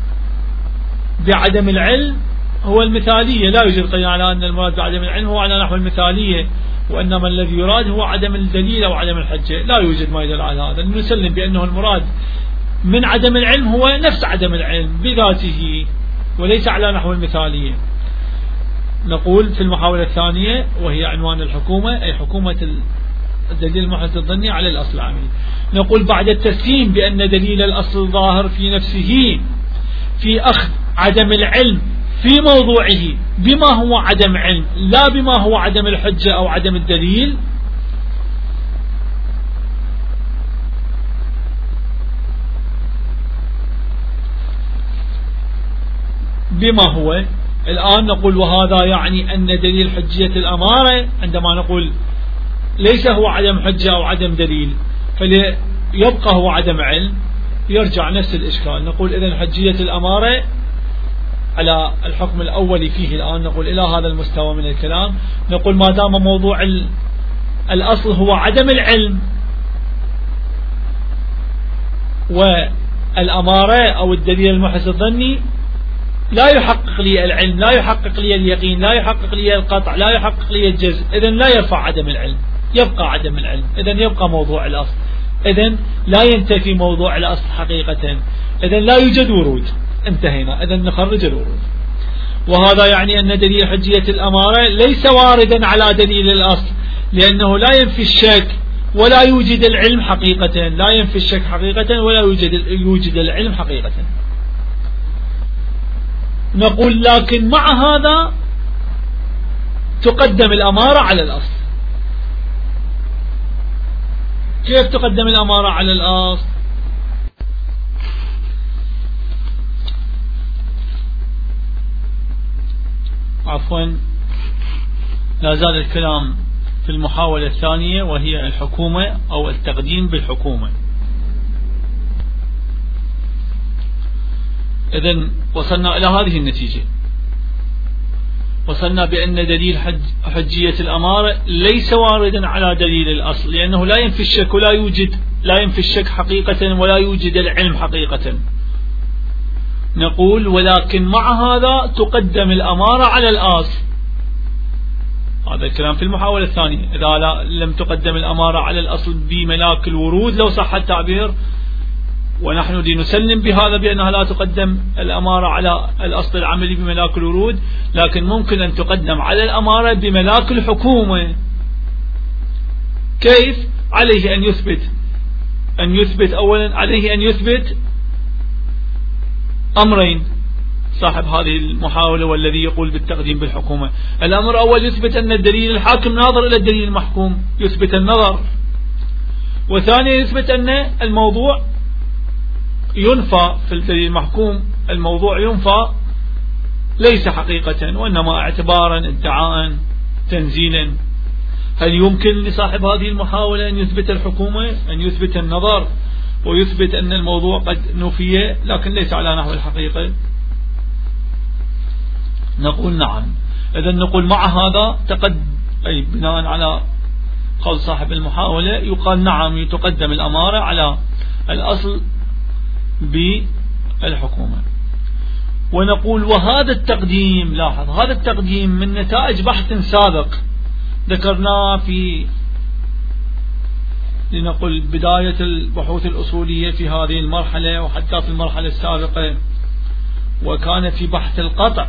بعدم العلم هو المثالية. لا يوجد قرينة على أن المراد بعدم العلم هو على نحو المثالية، وإنما الذي يراد هو عدم الدليل أو عدم الحجة. لا يوجد ما يدل على هذا. نسلم بأنه المراد من عدم العلم هو نفس عدم العلم بذاته وليس على نحو المثالية. نقول في المحاولة الثانية وهي عنوان الحكومة، أي حكومة الدليل المحدث الظني على الأصل العملي. نقول بعد التسليم بأن دليل الأصل ظاهر في نفسه في أخذ عدم العلم في موضوعه بما هو عدم علم لا بما هو عدم الحجة أو عدم الدليل، بما هو الآن نقول وهذا يعني أن دليل حجية الأمارة عندما نقول ليس هو عدم حجة أو عدم دليل فليبقى هو عدم علم، يرجع نفس الإشكال. نقول إذن حجية الأمارة على الحكم الأولي فيه الآن نقول إلى هذا المستوى من الكلام، نقول ما دام موضوع الأصل هو عدم العلم والأمارة أو الدليل المحدث الظني لا يحقق لي العلم، لا يحقق لي اليقين، لا يحقق لي القطع، لا يحقق لي الجزم، إذن لا يرفع عدم العلم، يبقى عدم العلم، إذن يبقى موضوع الأصل، إذن لا ينتفي موضوع الأصل حقيقة، إذن لا يوجد ورود، انتهينا، إذن نخرج الورود. وهذا يعني أن دليل حجية الأمارة ليس واردا على دليل الأصل، لأنه لا ينفي الشك ولا يوجد العلم حقيقة، لا ينفي الشك حقيقة ولا يوجد يوجد العلم حقيقة. نقول لكن مع هذا تقدم الأمارة على الأصل. كيف تقدم الأمارة على الأصل؟ عفوا لا زال الكلام في المحاولة الثانية وهي الحكومة أو التقديم بالحكومة. إذن وصلنا إلى هذه النتيجة، وصلنا بأن دليل حج حجية الأمارة ليس واردا على دليل الأصل، لأنه لا ينفي الشك ولا يوجد لا ينفي الشك حقيقة ولا يوجد العلم حقيقة. نقول ولكن مع هذا تقدم الأمارة على الأصل. هذا الكلام في المحاولة الثانية. إذا لا لم تقدم الأمارة على الأصل بملاك الورود لو صح التعبير، ونحن لنسلم بهذا بأنها لا تقدم الأمارة على الأصل العملي بملاك الورود، لكن ممكن أن تقدم على الأمارة بملاك الحكومة. كيف؟ عليه أن يثبت أن يثبت أولا عليه أن يثبت أمرين صاحب هذه المحاولة والذي يقول بالتقديم بالحكومة. الأمر الأول يثبت أن الدليل الحاكم ناظر إلى الدليل المحكوم، يثبت النظر. وثانيا يثبت أن الموضوع ينفى في الدليل المحكوم، الموضوع ينفى ليس حقيقة وإنما اعتبارا ادعاء تنزيلا. هل يمكن لصاحب هذه المحاولة أن يثبت الحكومة، أن يثبت النظر ويثبت أن الموضوع قد نفي لكن ليس على نحو الحقيقة؟ نقول نعم. إذن نقول مع هذا تقد أي بناء على قول صاحب المحاولة يقال نعم تقدم الأمارة على الأصل بالحكومة. ونقول وهذا التقديم، لاحظ هذا التقديم من نتائج بحث سابق ذكرناه في لنقل بداية البحوث الأصولية في هذه المرحلة وحتى في المرحلة السابقة، وكان في بحث القطع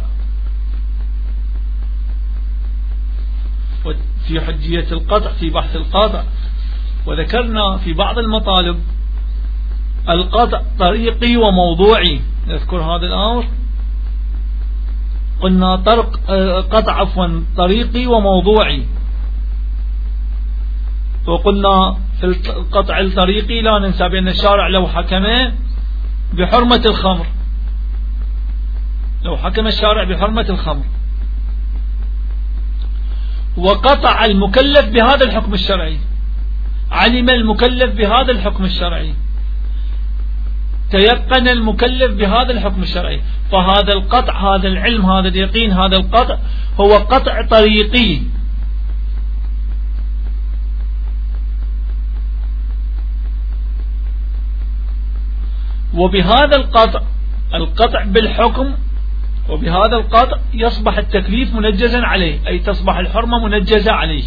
وفي حجية القطع في بحث القطع، وذكرنا في بعض المطالب القطع طريقي وموضوعي. نذكر هذا الأمر، قلنا طرق قطع عفوا طريقي وموضوعي، وقلنا في القطع الطريقي لا ننسى بأن الشارع لو حكم بحرمة الخمر لو حكم الشارع بحرمة الخمر وقطع المكلف بهذا الحكم الشرعي، علم المكلف بهذا الحكم الشرعي، تيقن المكلف بهذا الحكم الشرعي، فهذا القطع هذا العلم هذا اليقين هذا القطع هو قطع طريقي وبهذا القطع القطع بالحكم وبهذا القطع يصبح التكليف منجزا عليه، أي تصبح الحرمة منجزة عليه.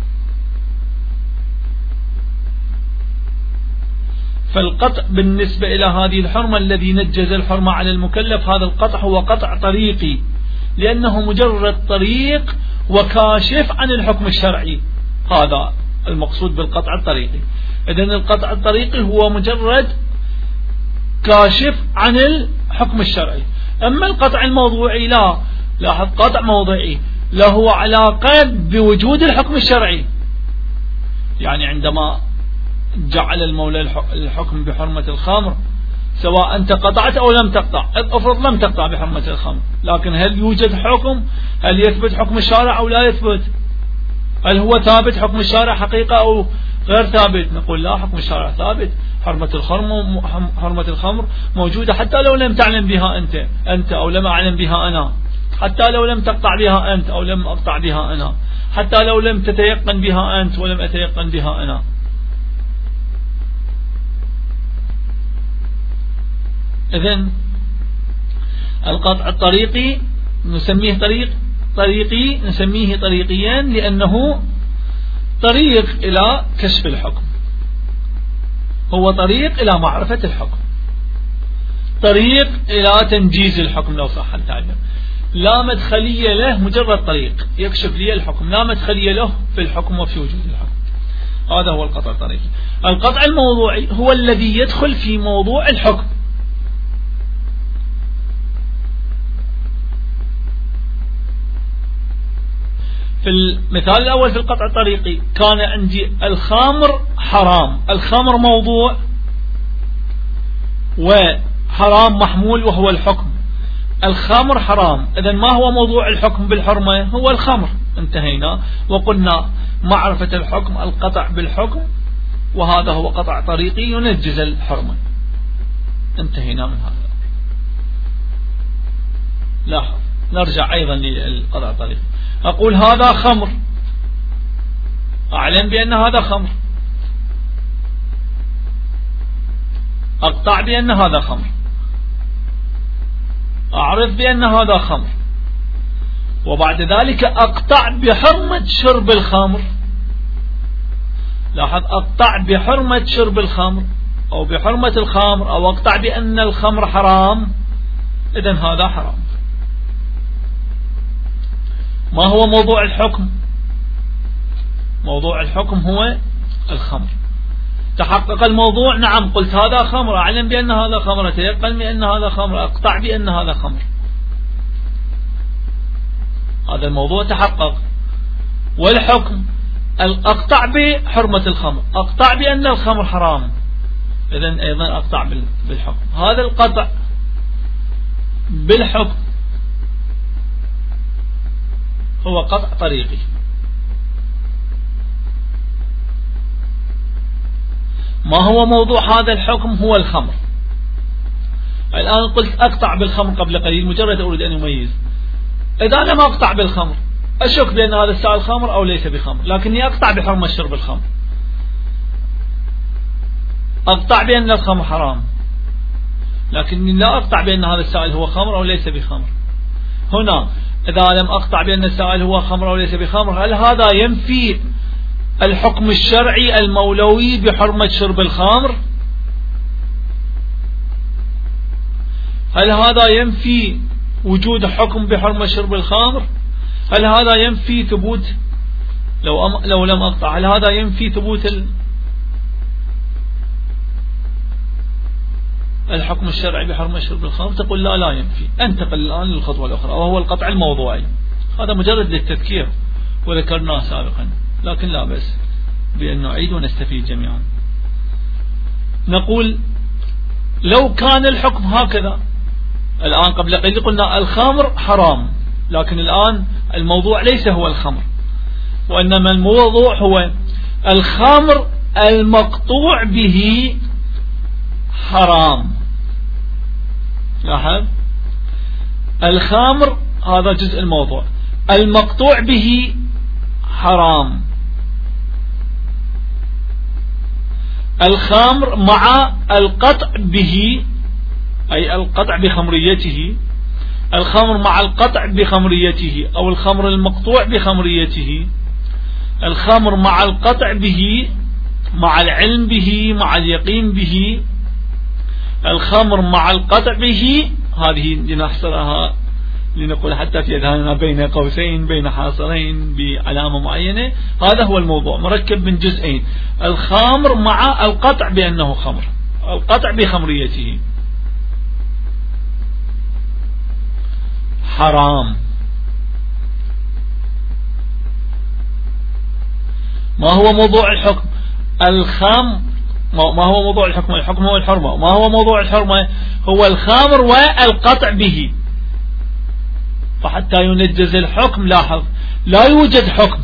فالقطع بالنسبة إلى هذه الحرمة الذي نجز الحرمة على المكلف، هذا القطع هو قطع طريقي، لأنه مجرد طريق وكاشف عن الحكم الشرعي. هذا المقصود بالقطع الطريقي. إذن القطع الطريقي هو مجرد كاشف عن الحكم الشرعي. أما القطع الموضوعي لا، لاحظ قطع موضوعي له علاقة بوجود الحكم الشرعي. يعني عندما جعل المولى الحكم بحرمة الخمر، سواء أنت قطعت أو لم تقطع، افرض لم تقطع بحرمة الخمر، لكن هل يوجد حكم؟ هل يثبت حكم الشارع أو لا يثبت؟ هل هو ثابت حكم الشارع حقيقة أو غير ثابت؟ نقول لا، حكم الشارع ثابت. حرمة الخمر حرمة الخمر موجودة حتى لو لم تعلم بها أنت أنت أو لم أعلم بها أنا، حتى لو لم تقطع بها أنت أو لم أقطع بها أنا، حتى لو لم تتيقن بها أنت ولم أتيقن بها أنا. إذن القطع الطريقي نسميه طريق طريقي نسميه طريقيا لأنه طريق إلى كشف الحكم، هو طريق إلى معرفة الحكم، طريق إلى تنجيز الحكم لو صح التعبير. لا مدخلية له، مجرد طريق يكشف لي الحكم، لا مدخلية له في الحكم وفي وجود الحكم. هذا هو القطع الطريقي. القطع الموضوعي هو الذي يدخل في موضوع الحكم. في المثال الأول في القطع الطريقي كان عندي الخمر حرام، الخمر موضوع وحرام محمول وهو الحكم. الخمر حرام، إذن ما هو موضوع الحكم بالحرمة؟ هو الخمر. انتهينا وقلنا معرفة الحكم القطع بالحكم، وهذا هو قطع طريقي ينجز الحرمة. انتهينا من هذا. لاحظ، نرجع أيضا للقطع الطريقي. أقول هذا خمر، أعلم بأن هذا خمر، أقطع بأن هذا خمر، أعرف بأن هذا خمر، وبعد ذلك أقطع بحرمة شرب الخمر. لاحظ، أقطع بحرمة شرب الخمر أو بحرمة الخمر، أو أقطع بأن الخمر حرام. إذن هذا حرام. ما هو موضوع الحكم؟ موضوع الحكم هو الخمر. تحقق الموضوع، نعم قلت هذا خمر، أعلم بأن هذا خمر، أتيقن بأن هذا خمر، أقطع بأن هذا خمر. هذا الموضوع تحقق. والحكم أقطع بحرمة الخمر، أقطع بأن الخمر حرام، إذن أيضا أقطع بالحكم. هذا القطع بالحكم هو قطع طريقي. ما هو موضوع هذا الحكم؟ هو الخمر. الآن قلت أقطع بالخمر قبل قليل، مجرد أريد أن أميز. إذا أنا ما أقطع بالخمر أشك بأن هذا السائل خمر أو ليس بخمر، لكني أقطع بحرمة شرب الخمر، أقطع بأن الخمر حرام، لكني لا أقطع بأن هذا السائل هو خمر أو ليس بخمر. هنا إذا لم أقطع بأن السائل هو خمر أو ليس بخمر، هل هذا ينفي الحكم الشرعي المولوي بحرمة شرب الخمر؟ هل هذا ينفي وجود حكم بحرمة شرب الخمر؟ هل هذا ينفي ثبوت لو أم لو لم أقطع، هل هذا ينفي ثبوت ال الحكم الشرعي بحرمة شرب الخمر؟ تقول لا لا ينفي. انتقل الآن للخطوة الأخرى، وهو القطع الموضوعي. هذا مجرد للتذكير وذكرناه سابقا، لكن لا بأس بأن نعيد ونستفيد جميعا. نقول لو كان الحكم هكذا، الآن قبل قليل قلنا الخمر حرام، لكن الآن الموضوع ليس هو الخمر، وإنما الموضوع هو الخمر المقطوع به حرام. لاحظ، الخمر هذا جزء الموضوع، المقطوع به حرام. الخمر مع القطع به أي القطع بخمريته، الخمر مع القطع بخمريته أو الخمر المقطوع بخمريته، الخمر مع القطع به، مع العلم به، مع اليقين به، الخمر مع القطع به. هذه لنحصرها لنقول حتى في أذهاننا بين قوسين بين حاصرين بعلامة معينة. هذا هو الموضوع مركب من جزئين، الخمر مع القطع بأنه خمر، القطع بخمريته. حرام. ما هو موضوع الحكم؟ الخمر. ما هو موضوع الحكم؟ الحكم هو الحرمة. ما هو موضوع الحرمة؟ هو الخمر والقطع به. فحتى ينجز الحكم لاحظ لا يوجد حكم.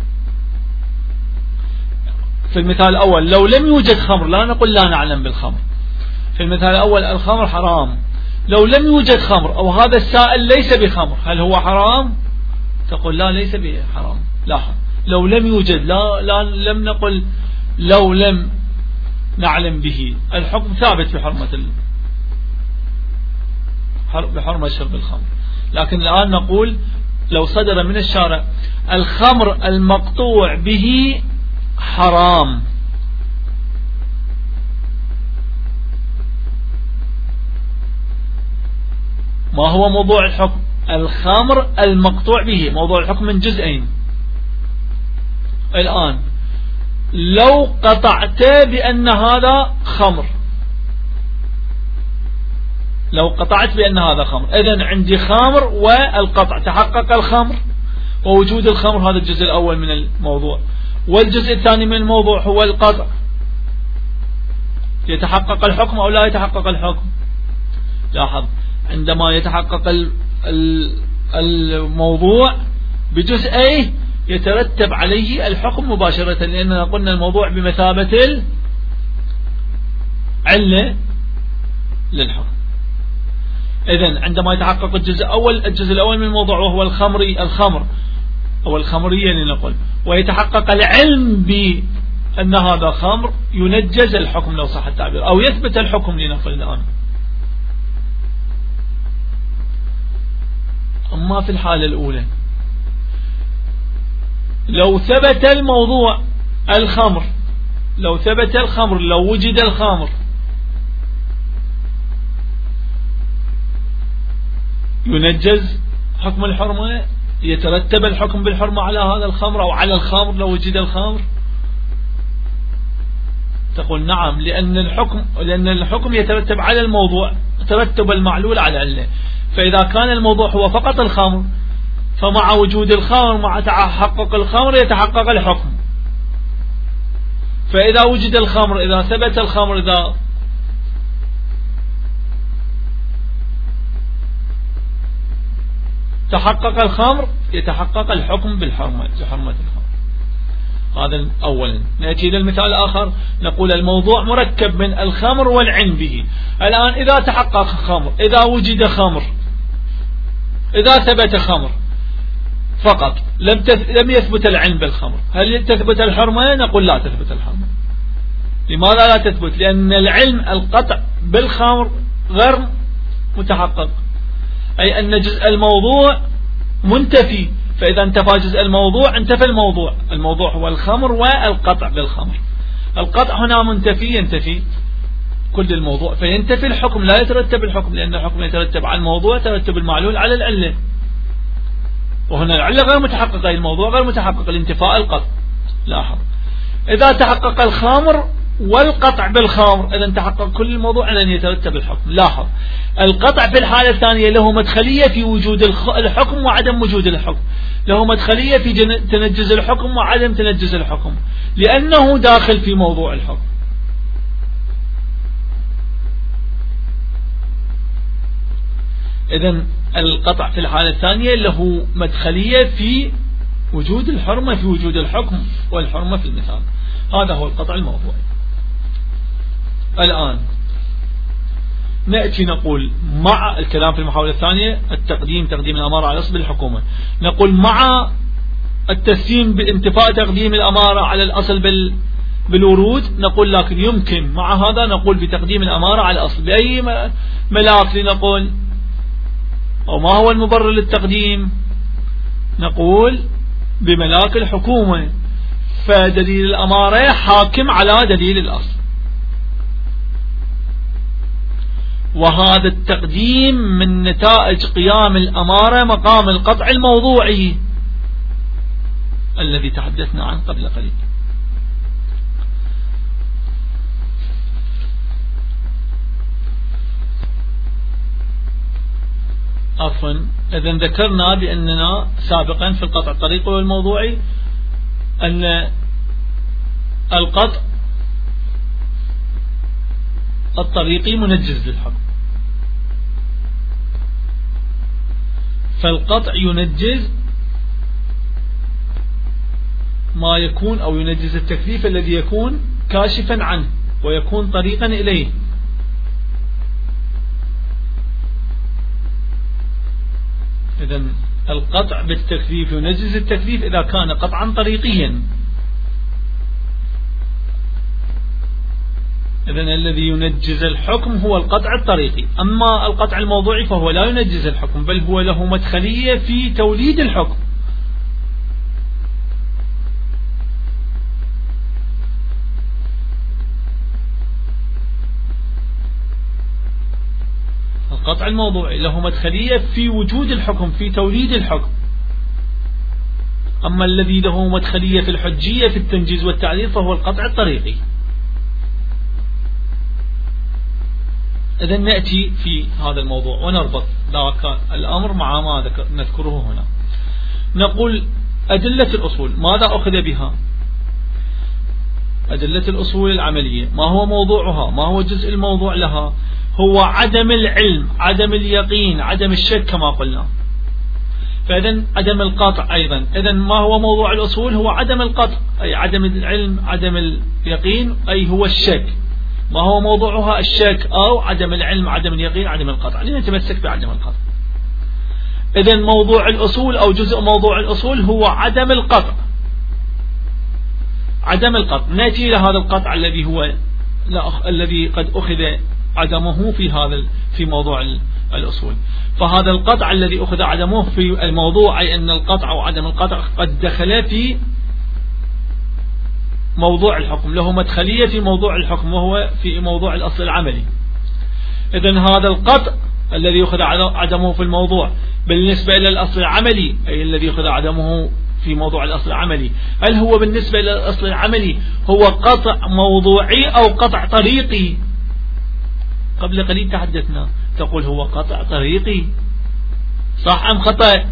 في المثال الأول لو لم يوجد خمر لا نقول لا نعلم بالخمر. في المثال الأول الخمر حرام، لو لم يوجد خمر أو هذا السائل ليس بخمر هل هو حرام؟ تقول لا ليس بحرام. لاحظ لو لم يوجد، لا, لا لم نقل لو لم نعلم به، الحكم ثابت بحرمة ال... بحرمة شرب الخمر. لكن الآن نقول لو صدر من الشارع الخمر المقطوع به حرام، ما هو موضوع الحكم؟ الخمر المقطوع به. موضوع الحكم من جزئين. الآن لو قطعت بأن هذا خمر، لو قطعت بأن هذا خمر، إذن عندي خمر والقطع، تحقق الخمر ووجود الخمر، هذا الجزء الأول من الموضوع. والجزء الثاني من الموضوع هو القطع، يتحقق الحكم أو لا يتحقق الحكم. لاحظ عندما يتحقق الموضوع بجزئيه يترتب عليه الحكم مباشرة، لأننا قلنا الموضوع بمثابة العلة للحكم. إذن عندما يتحقق الجزء الأول الجزء الأول من الموضوع وهو الخمري الخمر أو الخمرية لنقول، ويتحقق العلم بأن هذا خمر، ينجز الحكم لو صح التعبير، أو يثبت الحكم لنقول الآن. أما في الحالة الأولى لو ثبت الموضوع الخمر، لو ثبت الخمر، لو وجد الخمر، ينجز حكم الحرمة، يترتب الحكم بالحرمة على هذا الخمر أو على الخمر لو وجد الخمر. تقول نعم، لأن الحكم لأن الحكم يترتب على الموضوع، ترتب المعلول على العلة. فإذا كان الموضوع هو فقط الخمر، فمع وجود الخمر مع تحقق الخمر يتحقق الحكم. فإذا وجد الخمر، إذا ثبت الخمر، إذا تحقق الخمر يتحقق الحكم بالحرمة، بحرمة الخمر. هذا أولا. نأتي إلى المثال الآخر، نقول الموضوع مركب من الخمر والعلم به. الآن إذا تحقق خمر، إذا وجد خمر، إذا ثبت خمر فقط، لم لم يثبت العلم بالخمر، هل تثبت الحرمة؟ نقول لا تثبت الحرمة. لماذا لا تثبت؟ لأن العلم القطع بالخمر غير متحقق، أي أن جزء الموضوع منتفي، فإذا انتفى جزء الموضوع انتفى الموضوع. الموضوع هو الخمر والقطع بالخمر، القطع هنا منتفي، ينتفي كل الموضوع، فينتفي الحكم، لا يترتب الحكم، لأن الحكم يترتب على الموضوع، ترتب المعلول على العلة، وهنا العلة غير متحققة، الموضوع غير متحقق، الانتفاء القطع. لاحظ إذا تحقق الخمر والقطع بالخمر، إذا تحقق كل الموضوع أن يترتب الحكم. لاحظ القطع في الحالة الثانية له مدخلية في وجود الحكم وعدم وجود الحكم، له مدخلية في تنجز الحكم وعدم تنجز الحكم، لأنه داخل في موضوع الحكم. إذن القطع في الحالة الثانية له مدخلية في وجود الحرمة، في وجود الحكم والحرمة في المثال. هذا هو القطع الموضوعي. الآن نأتي نقول مع الكلام في المحاولة الثانية التقديم، تقديم الأمارة على أصل الحكومة، نقول مع التسليم بانتفاء تقديم الأمارة على الأصل بالورود نقول، لكن يمكن مع هذا نقول بتقديم الأمارة على الأصل. بأي ملاك لنقول، أو ما هو المبرر للتقديم؟ نقول بملاك الحكومة، فدليل الأمارة حاكم على دليل الأصل، وهذا التقديم من نتائج قيام الأمارة مقام القطع الموضوعي الذي تحدثنا عنه قبل قليل. عفوا، إذن ذكرنا بأننا سابقا في القطع الطريقي والموضوعي أن القطع الطريقي منجز للحكم، فالقطع ينجز ما يكون، أو ينجز التكليف الذي يكون كاشفا عنه ويكون طريقا إليه. إذن القطع بالتكليف ينجز التكليف إذا كان قطعا طريقيا. إذن الذي ينجز الحكم هو القطع الطريقي، أما القطع الموضوعي فهو لا ينجز الحكم، بل هو له مدخلية في توليد الحكم. القطع الموضوعي له مدخلية في وجود الحكم، في توليد الحكم، أما الذي له مدخلية في الحجية في التنجيز والتعليل فهو القطع الطريقي. إذن نأتي في هذا الموضوع ونربط ذاك الأمر مع ما نذكره هنا. نقول أدلة الأصول ماذا أخذ بها؟ أدلة الأصول العملية ما هو موضوعها؟ ما هو جزء الموضوع لها؟ هو عدم العلم، عدم اليقين، عدم الشك كما قلنا. فإذن عدم القطع أيضا. إذن ما هو موضوع الأصول؟ هو عدم القطع، أي عدم العلم، عدم اليقين، أي هو الشك. ما هو موضوعها؟ الشك أو عدم العلم، عدم اليقين، عدم القطع، لنتمسك بعدم القطع. إذن موضوع الأصول أو جزء موضوع الأصول هو عدم القطع، عدم القطع. نأتي إلى هذا القطع الذي هو لا الذي قد أخذ عدمه في هذا في موضوع الأصول. فهذا القطع الذي أخذ عدمه في الموضوع، أي أن القطع أو عدم القطع قد دخل في موضوع الحكم، له مدخلية في موضوع الحكم وهو في موضوع الأصل العملي. إذن هذا القطع الذي يأخذ عدمه في الموضوع بالنسبة إلى الأصل العملي، أي الذي يأخذ عدمه في موضوع الأصل العملي، هل هو بالنسبة إلى الأصل العملي هو قطع موضوعي أو قطع طريقي؟ قبل قليل تحدثنا، تقول هو قطع طريقي، صح أم خطأ؟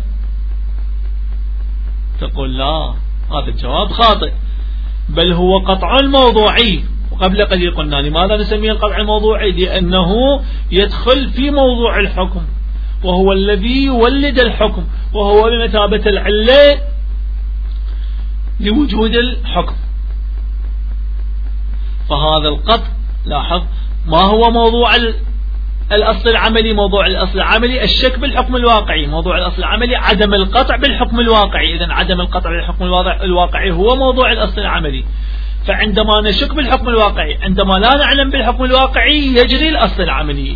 تقول لا، هذا الجواب خاطئ، بل هو قطع الموضوعي. وقبل قليل قلنا لماذا نسميه القطع الموضوعي؟ لأنه يدخل في موضوع الحكم، وهو الذي يولد الحكم، وهو بمثابة العلة لوجود الحكم. فهذا القطع، لاحظ ما هو موضوع الأصل العملي؟ موضوع الأصل العملي الشك بالحكم الواقعي، موضوع الأصل العملي عدم القطع بالحكم الواقعي. إذن عدم القطع بالحكم الواقعي هو موضوع الأصل العملي. فعندما نشك بالحكم الواقعي، عندما لا نعلم بالحكم الواقعي، يجري الأصل العملي،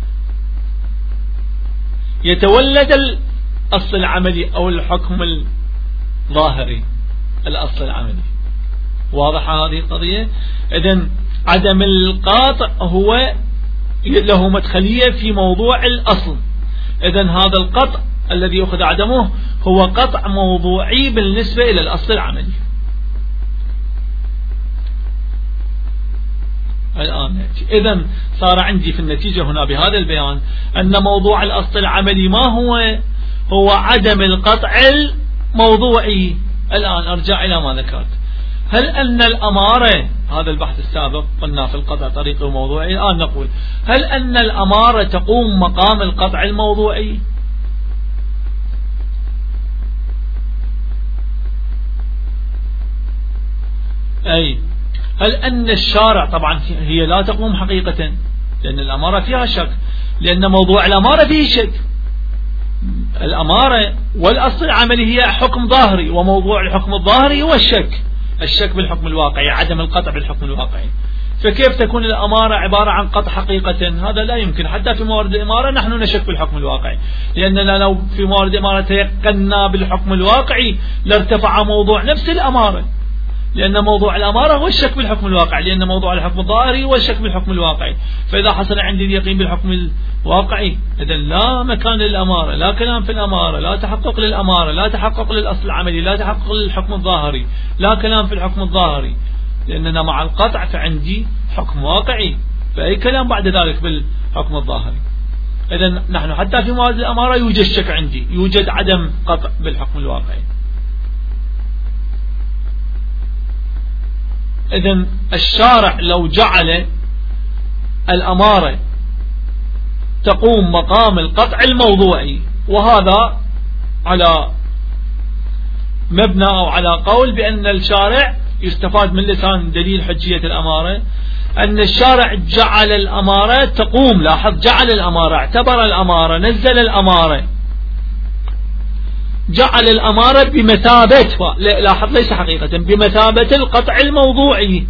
يتولد الأصل العملي أو الحكم الظاهري، الأصل العملي. واضحة هذه القضية؟ إذن عدم القاطع هو له مدخلية في موضوع الأصل. إذن هذا القطع الذي أخذ عدمه هو قطع موضوعي بالنسبة إلى الأصل العملي. الآن إذن صار عندي في النتيجة هنا بهذا البيان أن موضوع الأصل العملي ما هو؟ هو عدم القطع الموضوعي. الآن أرجع إلى ما ذكرت. هل أن الأمارة، هذا البحث السابق قلنا في القطع طريقي وموضوعي، الآن نقول هل أن الأمارة تقوم مقام القطع الموضوعي؟ أي هل أن الشارع، طبعا هي لا تقوم حقيقة لأن الأمارة فيها شك، لأن موضوع الأمارة فيه شك. الأمارة والأصل العملي هي حكم ظاهري، وموضوع الحكم الظاهري هو الشك. الشك بالحكم الواقعي، عدم القطع بالحكم الواقعي. فكيف تكون الأمارة عبارة عن قطع حقيقة؟ هذا لا يمكن. حتى في موارد الإمارة نحن نشك بالحكم الواقعي، لأننا لو في موارد الإمارة تيقنا بالحكم الواقعي لارتفع موضوع نفس الأمارة، لأن موضوع الأمارة هو الشك بالحكم الواقعي، لأن موضوع الحكم الظاهري هو الشك بالحكم الواقعي. فإذا حصل عندي اليقين بالحكم الواقعي إذن لا مكان للأمارة، لا كلام في الأمارة، لا تحقق للأمارة، لا تحقق للأصل العملي، لا تحقق للحكم الظاهري، لا كلام في الحكم الظاهري، لأننا مع القطع فعندي حكم واقعي، فأي كلام بعد ذلك بالحكم الظاهري. إذن نحن حتى في موارد الأمارة يوجد شك عندي، يوجد عدم قطع بالحكم الواقعي. إذن الشارع لو جعل الأمارة تقوم مقام القطع الموضوعي، وهذا على مبنى أو على قول بأن الشارع يستفاد من لسان دليل حجية الأمارة أن الشارع جعل الأمارة تقوم، لاحظ جعل الأمارة، اعتبر الأمارة، نزل الأمارة، جعل الأمارة بمثابة، لاحظ ليس حقيقة، بمثابة القطع الموضوعي.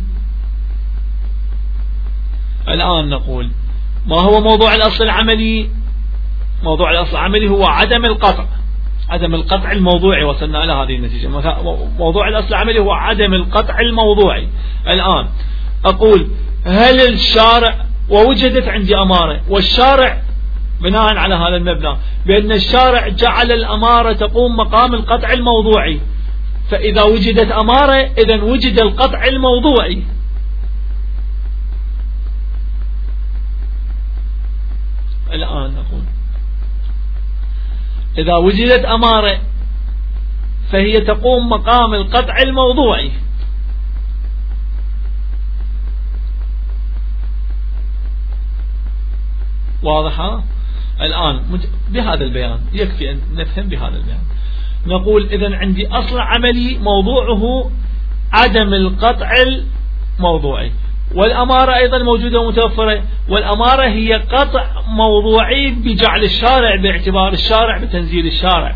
الآن نقول ما هو موضوع الأصل العملي؟ موضوع الأصل العملي هو عدم القطع، عدم القطع الموضوعي، وصلنا إلى هذه النتيجة. موضوع الأصل العملي هو عدم القطع الموضوعي. الآن أقول هل الشارع، ووجدت عندي أمارة، والشارع بناء على هذا المبنى بأن الشارع جعل الأمارة تقوم مقام القطع الموضوعي، فإذا وجدت أمارة إذن وجد القطع الموضوعي. الآن نقول إذا وجدت أمارة فهي تقوم مقام القطع الموضوعي. واضحة؟ الآن بهذا البيان يكفي أن نفهم بهذا البيان. نقول إذن عندي أصل عملي موضوعه عدم القطع الموضوعي، والأمارة أيضا موجودة ومتوفرة، والأمارة هي قطع موضوعي بجعل الشارع، باعتبار الشارع، بتنزيل الشارع.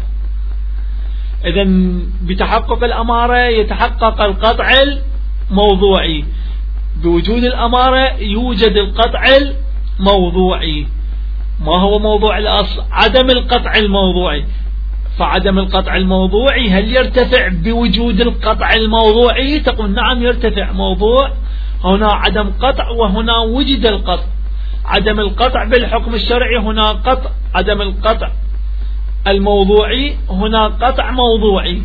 إذن بتحقق الأمارة يتحقق القطع الموضوعي، بوجود الأمارة يوجد القطع الموضوعي. ما هو موضوع الأصل؟ عدم القطع الموضوعي. فعدم القطع الموضوعي هل يرتفع بوجود القطع الموضوعي؟ تقول نعم يرتفع. موضوع هنا عدم قطع وهنا وجد القطع. عدم القطع بالحكم الشرعي هنا قطع، عدم القطع الموضوعي هنا قطع موضوعي.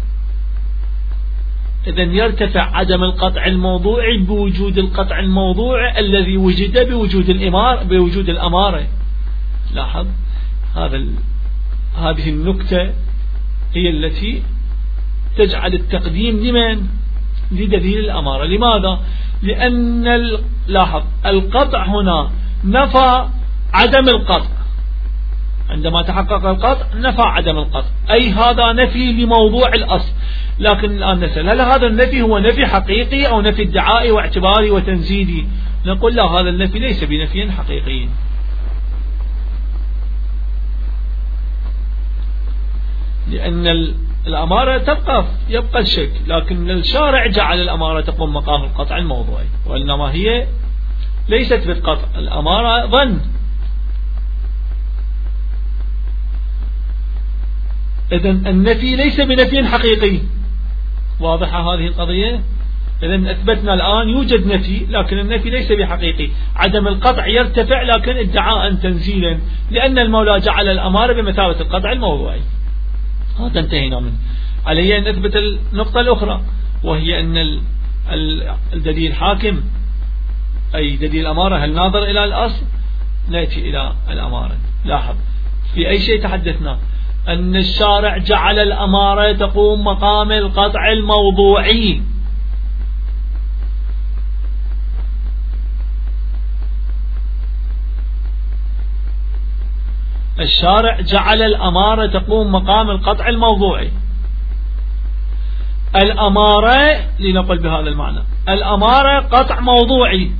إذن يرتفع عدم القطع الموضوعي بوجود القطع الموضوعي الذي وجد بوجود الإمارة، بوجود الأمارة. لاحظ هذا ال... هذه النكتة هي التي تجعل التقديم لمن؟ لدليل الأمارة. لماذا؟ لأن ال... لاحظ القطع هنا نفى عدم القطع، عندما تحقق القطع نفى عدم القطع، أي هذا نفي لموضوع الأصل. لكن الآن نسأل هل هذا النفي هو نفي حقيقي أو نفي ادعائي واعتباري وتنزيلي؟ نقول لا، هذا النفي ليس بنفي حقيقي، لأن الأمارة تبقى، يبقى الشك، لكن الشارع جعل الأمارة تقوم مقام القطع الموضوعي، وإنما هي ليست بالقطع، الأمارة ظن. إذن النفي ليس بنفي حقيقي. واضحة هذه القضية؟ إذن أثبتنا الآن يوجد نفي، لكن النفي ليس بحقيقي. عدم القطع يرتفع لكن ادعاء تنزيلا، لأن المولى جعل الأمارة بمثابة القطع الموضوعي. هذا انتهينا منه. علي أن نثبت النقطة الأخرى، وهي أن الدليل حاكم، أي دليل الأمارة هل ناظر إلى الأصل؟ نأتي إلى الأمارة. لاحظ في أي شيء تحدثنا؟ أن الشارع جعل الأمارة تقوم مقام القطع الموضوعي. الشارع جعل الأمارة تقوم مقام القطع الموضوعي. الأمارة لنقل بهذا المعنى، الأمارة قطع موضوعي،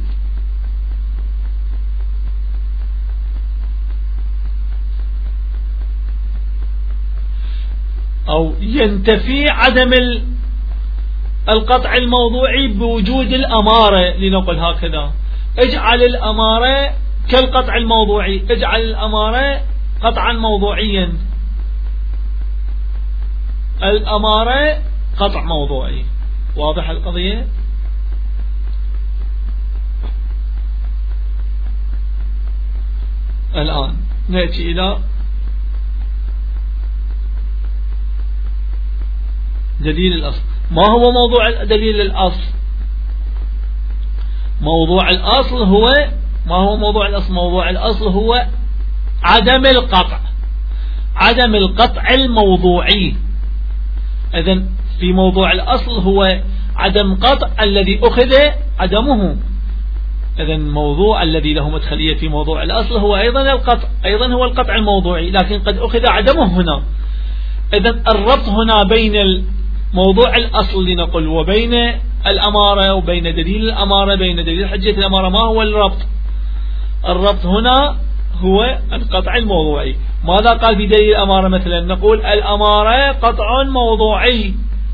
أو ينتفي عدم القطع الموضوعي بوجود الأمارة، لنقل هكذا اجعل الأمارة كالقطع الموضوعي، اجعل الأمارة قطعا موضوعيا، الأمارة قطع موضوعي. واضح القضية؟ الآن نأتي إلى دليل الأصل. ما هو موضوع دليل الأصل؟ موضوع الأصل هو ما هو موضوع الأصل؟ موضوع الأصل هو عدم القطع، عدم القطع الموضوعي. إذن في موضوع الأصل هو عدم قطع الذي أخذ عدمه. إذن موضوع الذي له مدخلية في موضوع الأصل هو أيضا القطع، أيضا هو القطع الموضوعي، لكن قد أخذ عدمه هنا. إذن الربط هنا بين موضوع الأصل لنقل وبين الأمارة وبين دليل الأمارة، بين دليل حجة الأمارة، ما هو الربط؟ الربط هنا هو القطع الموضوعي. ماذا قال في دليل الأمارة؟ مثلا نقول الأمارة قطع موضوعي،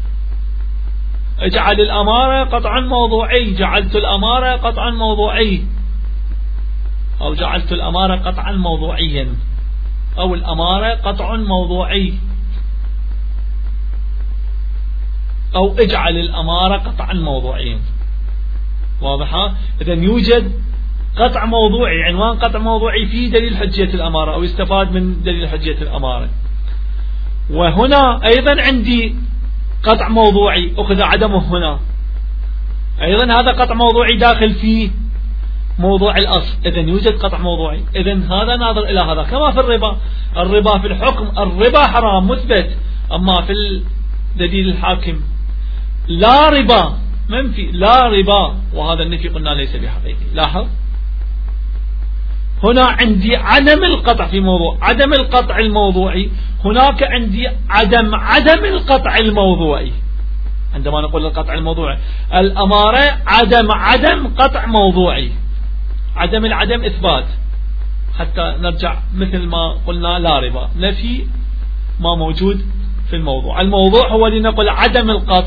اجعل الأمارة قطعا موضوعي، جعلت الأمارة قطعا موضوعي، أو جعلت الأمارة قطعا موضوعيا، أو الأمارة قطع موضوعي، أو اجعل الأمارة قطعا موضوعيا. واضحة؟ إذن يوجد قطع موضوعي، عنوان قطع موضوعي في دليل حجية الأمارة، أو يستفاد من دليل حجية الأمارة. وهنا أيضا عندي قطع موضوعي أخذ عدمه هنا، أيضا هذا قطع موضوعي داخل في موضوع الأصل. إذن يوجد قطع موضوعي. إذن هذا ناظر إلى هذا. كما في الربا، الربا في الحكم الربا حرام مثبت، أما في الدليل الحاكم لا ربا منفي، لا ربا، وهذا النفي قلنا ليس بحقيقي. لاحظ هنا عندي عدم القطع في موضوع عدم القطع الموضوعي، هناك عندي عدم عدم القطع الموضوعي. عندما نقول القطع الموضوعي الأمارة عدم عدم قطع موضوعي، عدم العدم إثبات، حتى نرجع مثل ما قلنا لا ربا، نفي ما موجود في الموضوع. الموضوع هو لنقل عدم القطع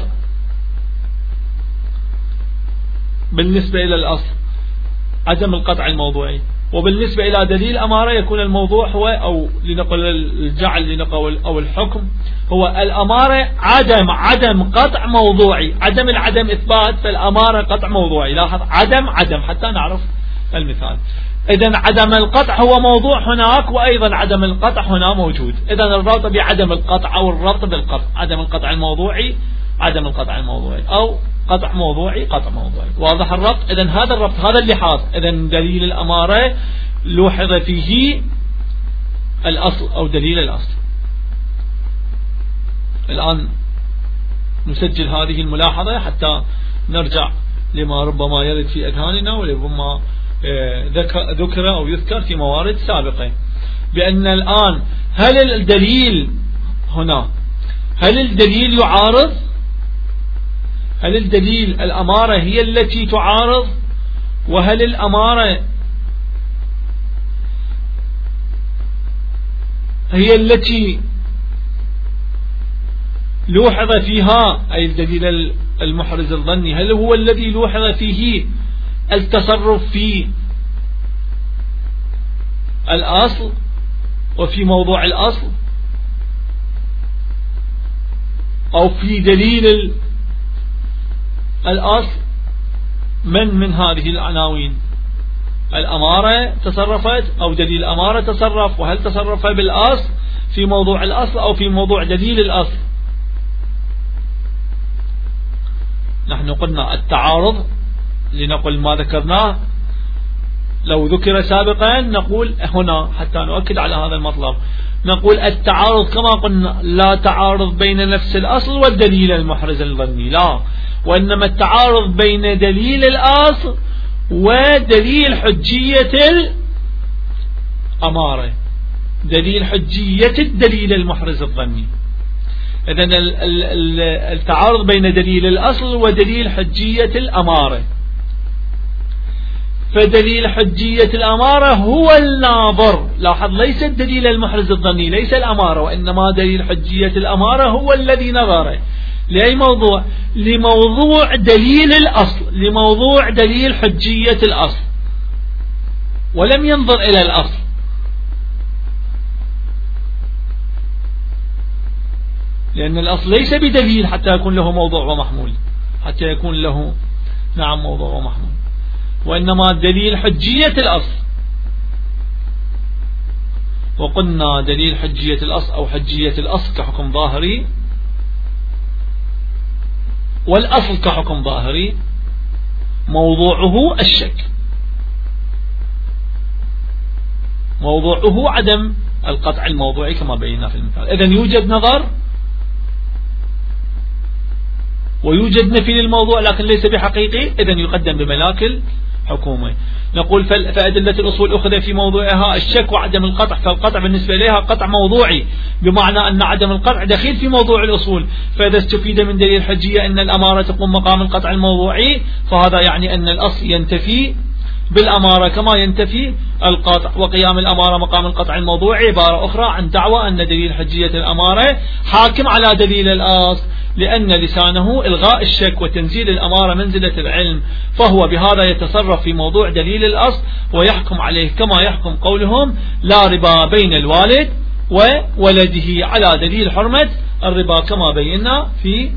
بالنسبة إلى الأصل، عدم القطع الموضوعي. وبالنسبة إلى دليل أمارة يكون الموضوع هو، أو لنقل الجعل لنقل أو الحكم هو الأمارة عدم عدم قطع موضوعي، عدم العدم إثبات، فالأمارة قطع موضوعي. لاحظ عدم عدم حتى نعرف المثال. إذن عدم القطع هو موضوع هناك، وأيضا عدم القطع هنا موجود. إذن الربط بعدم القطع أو الربط بالقطع، عدم القطع الموضوعي عدم القطع الموضوعي، أو قطع موضوعي قطع موضوعي. واضح الربط؟ إذن هذا الربط، هذا اللحاظ. إذن دليل الأمارة لوحظ فيه الأصل أو دليل الأصل. الآن نسجل هذه الملاحظة حتى نرجع لما ربما يرد في أذهاننا ولربما ذكر أو يذكر في موارد سابقة، بأن الآن هل الدليل هنا هل الدليل يعارض؟ هل الدليل الأمارة هي التي تعارض؟ وهل الأمارة هي التي لوحظ فيها، أي الدليل المحرز الظني، هل هو الذي لوحظ فيه التصرف في الأصل وفي موضوع الأصل، أو في دليل الأصل؟ من من هذه العناوين الأمارة تصرفت، أو دليل الأمارة تصرف، وهل تصرف بالأصل في موضوع الأصل أو في موضوع دليل الأصل؟ نحن قلنا التعارض لنقل ما ذكرناه لو ذكر سابقا نقول هنا حتى نؤكد على هذا المطلب، نقول التعارض كما قلنا لا تعارض بين نفس الأصل والدليل المحرز الظني، لا، وإنما التعارض بين دليل الأصل ودليل حجية الأمارة، دليل حجية الدليل المحرز الظني. إذن التعارض بين دليل الأصل ودليل حجية الأمارة، فدليل حجية الأمارة هو الناظر. لاحظ ليس الدليل المحرز الظني، ليس الأمارة، وإنما دليل حجية الأمارة هو الذي نظر. لأي موضوع؟ لموضوع دليل الأصل، لموضوع دليل حجية الأصل، ولم ينظر إلى الأصل. لأن الأصل ليس بدليل حتى يكون له موضوع ومحمول، حتى يكون له نعم موضوع ومحمول، وإنما دليل حجية الأصل. وقلنا دليل حجية الأصل أو حجية الأصل كحكم ظاهري، والأصل كحكم ظاهري موضوعه الشك، موضوعه عدم القطع الموضوعي كما بينا في المثال. إذن يوجد نظر ويوجد نفي للموضوع لكن ليس بحقيقي، إذن يقدم بملاك الحكومة. نقول فأدلة الأصول أخذ في موضوعها الشك وعدم القطع، فالقطع بالنسبة إليها قطع موضوعي، بمعنى أن عدم القطع دخيل في موضوع الأصول. فإذا استفيد من دليل الحجية أن الأمارة تقوم مقام القطع الموضوعي، فهذا يعني أن الأصل ينتفي بالأمارة كما ينتفي القطع، وقيام الأمارة مقام القطع الموضوعي عبارة أخرى عن دعوة أن دليل حجية الأمارة حاكم على دليل الأصل، لأن لسانه إلغاء الشك وتنزيل الأمارة منزلة العلم، فهو بهذا يتصرف في موضوع دليل الأصل ويحكم عليه كما يحكم قولهم لا ربا بين الوالد وولده على دليل حرمة الربا كما بينا في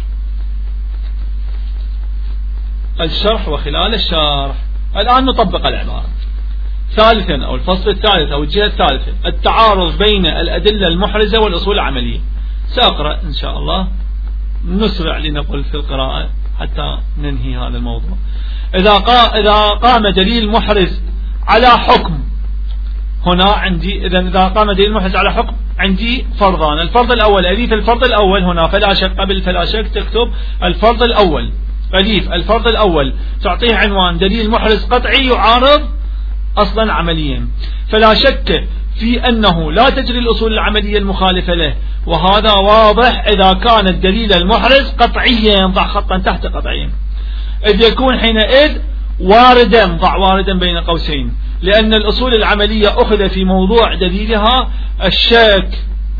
الشرح وخلال الشرح. الآن نطبق العبارة. ثالثا أو الفصل الثالث أو الجهة الثالثة التعارض بين الأدلة المحرزة والأصول العملية. سأقرأ إن شاء الله، نسرع لنقل في القراءة حتى ننهي هذا الموضوع. إذا قام, إذا قام دليل محرز على حكم، هنا عندي إذا إذا قام دليل محرز على حكم عندي فرضان. الفرض الأول أليف الفرض الأول هنا فلا شك، قبل فلا شك تكتب الفرض الأول أليف الفرض الأول تعطيه عنوان دليل محرز قطعي يعارض أصلا عمليا، فلا شك في أنه لا تجري الأصول العملية المخالفة له، وهذا واضح إذا كان الدليل المحرز قطعيا، ضع خطا تحت قطعيا، إذ يكون حينئذ واردا، ضع واردا بين قوسين، لأن الأصول العملية أخذ في موضوع دليلها الشك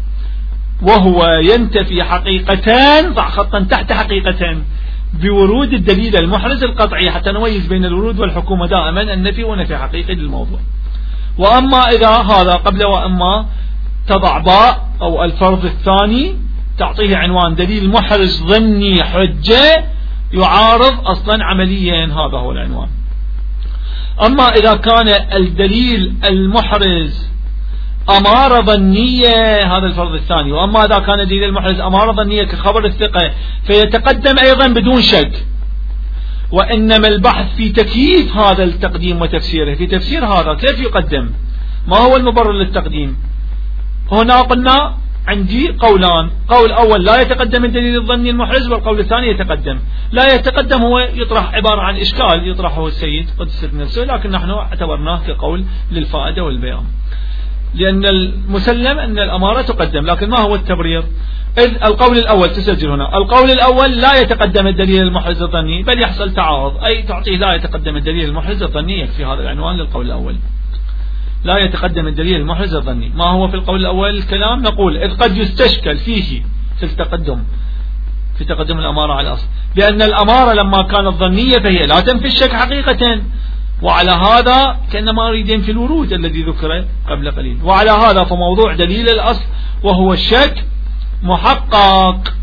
وهو ينتفي حقيقتان، ضع خطا تحت حقيقتان بورود الدليل المحرز القطعي، حتى نميز بين الورود والحكومة دائما النفي ونفي حقيقي للموضوع. وأما إذا هذا قبل وأما تضع باء أو الفرض الثاني تعطيه عنوان دليل محرز ظني حجة يعارض أصلا عمليا، هذا هو العنوان. أما إذا كان الدليل المحرز أمارة ظنية، هذا الفرض الثاني. وأما إذا كان دليل المحرز أمارة ظنية كخبر الثقة فيتقدم أيضا بدون شك، وإنما البحث في تكييف هذا التقديم وتفسيره، في تفسير هذا كيف يقدم، ما هو المبرر للتقديم. هنا قلنا عندي قولان، قول أول لا يتقدم الدليل الظني المحرز، والقول الثاني يتقدم. لا يتقدم هو يطرح عبارة عن إشكال يطرحه السيد قدس نفسه، لكن نحن اعتبرناه كقول للفائدة والبيان، لأن المسلم أن الأمارة تقدم. لكن ما هو التبرير؟ إذ القول الأول تسجل هنا، القول الأول لا يتقدم الدليل المحرز الظني بل يحصل تعارض، أي تعطيه لا يتقدم الدليل المحرز الظني، يكفي هذا العنوان للقول الأول. لا يتقدم الدليل المحرز الظني. ما هو في القول الأول الكلام؟ نقول إذ قد يستشكل فيه في التقدم، في تقدم الأمارة على الأصل، بأن الأمارة لما كانت ظنية فهي لا تنفي الشك حقيقة، وعلى هذا كأنما يريدين في الورود الذي ذكر قبل قليل، وعلى هذا فموضوع دليل الأصل وهو الشك محقق.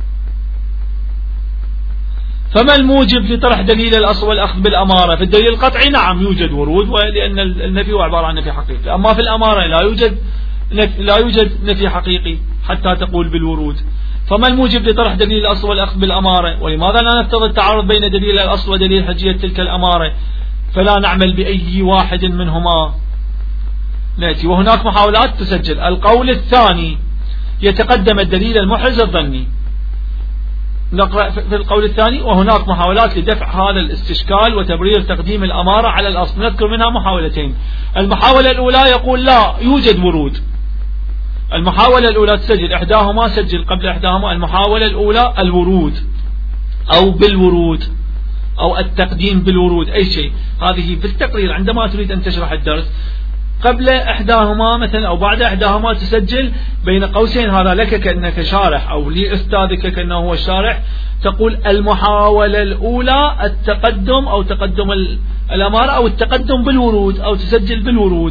فما الموجب لطرح دليل الأصل والأخذ بالأمارة؟ في الدليل القطعي نعم يوجد ورود، ولأن النفي هو عبارة عن نفي حقيقي. أما في الأمارة لا يوجد لا يوجد نفي حقيقي حتى تقول بالورود. فما الموجب لطرح دليل الأصل والأخذ بالأمارة؟ ولماذا لا نفترض التعارض بين دليل الأصل ودليل حجية تلك الأمارة فلا نعمل بأي واحد منهما؟ نأتي وهناك محاولات تسجل. القول الثاني يتقدم الدليل المحرز الظني. نقرأ في القول الثاني وهناك محاولات لدفع هذا الاستشكال وتبرير تقديم الأمارة على الأصل. نذكر منها محاولتين. المحاولة الأولى يقول لا يوجد ورود. المحاولة الأولى تسجل إحداهما، سجل قبل إحداهما المحاولة الأولى الورود أو بالورود أو التقديم بالورود، أي شيء. هذه في التقرير عندما تريد أن تشرح الدرس قبل إحداهما مثلا أو بعد إحداهما تسجل بين قوسين هذا لك كأنك شارح أو لأستاذك كأنه هو الشارح، تقول المحاولة الأولى التقدم أو تقدم الأمارة أو التقدم بالورود أو تسجل بالورود،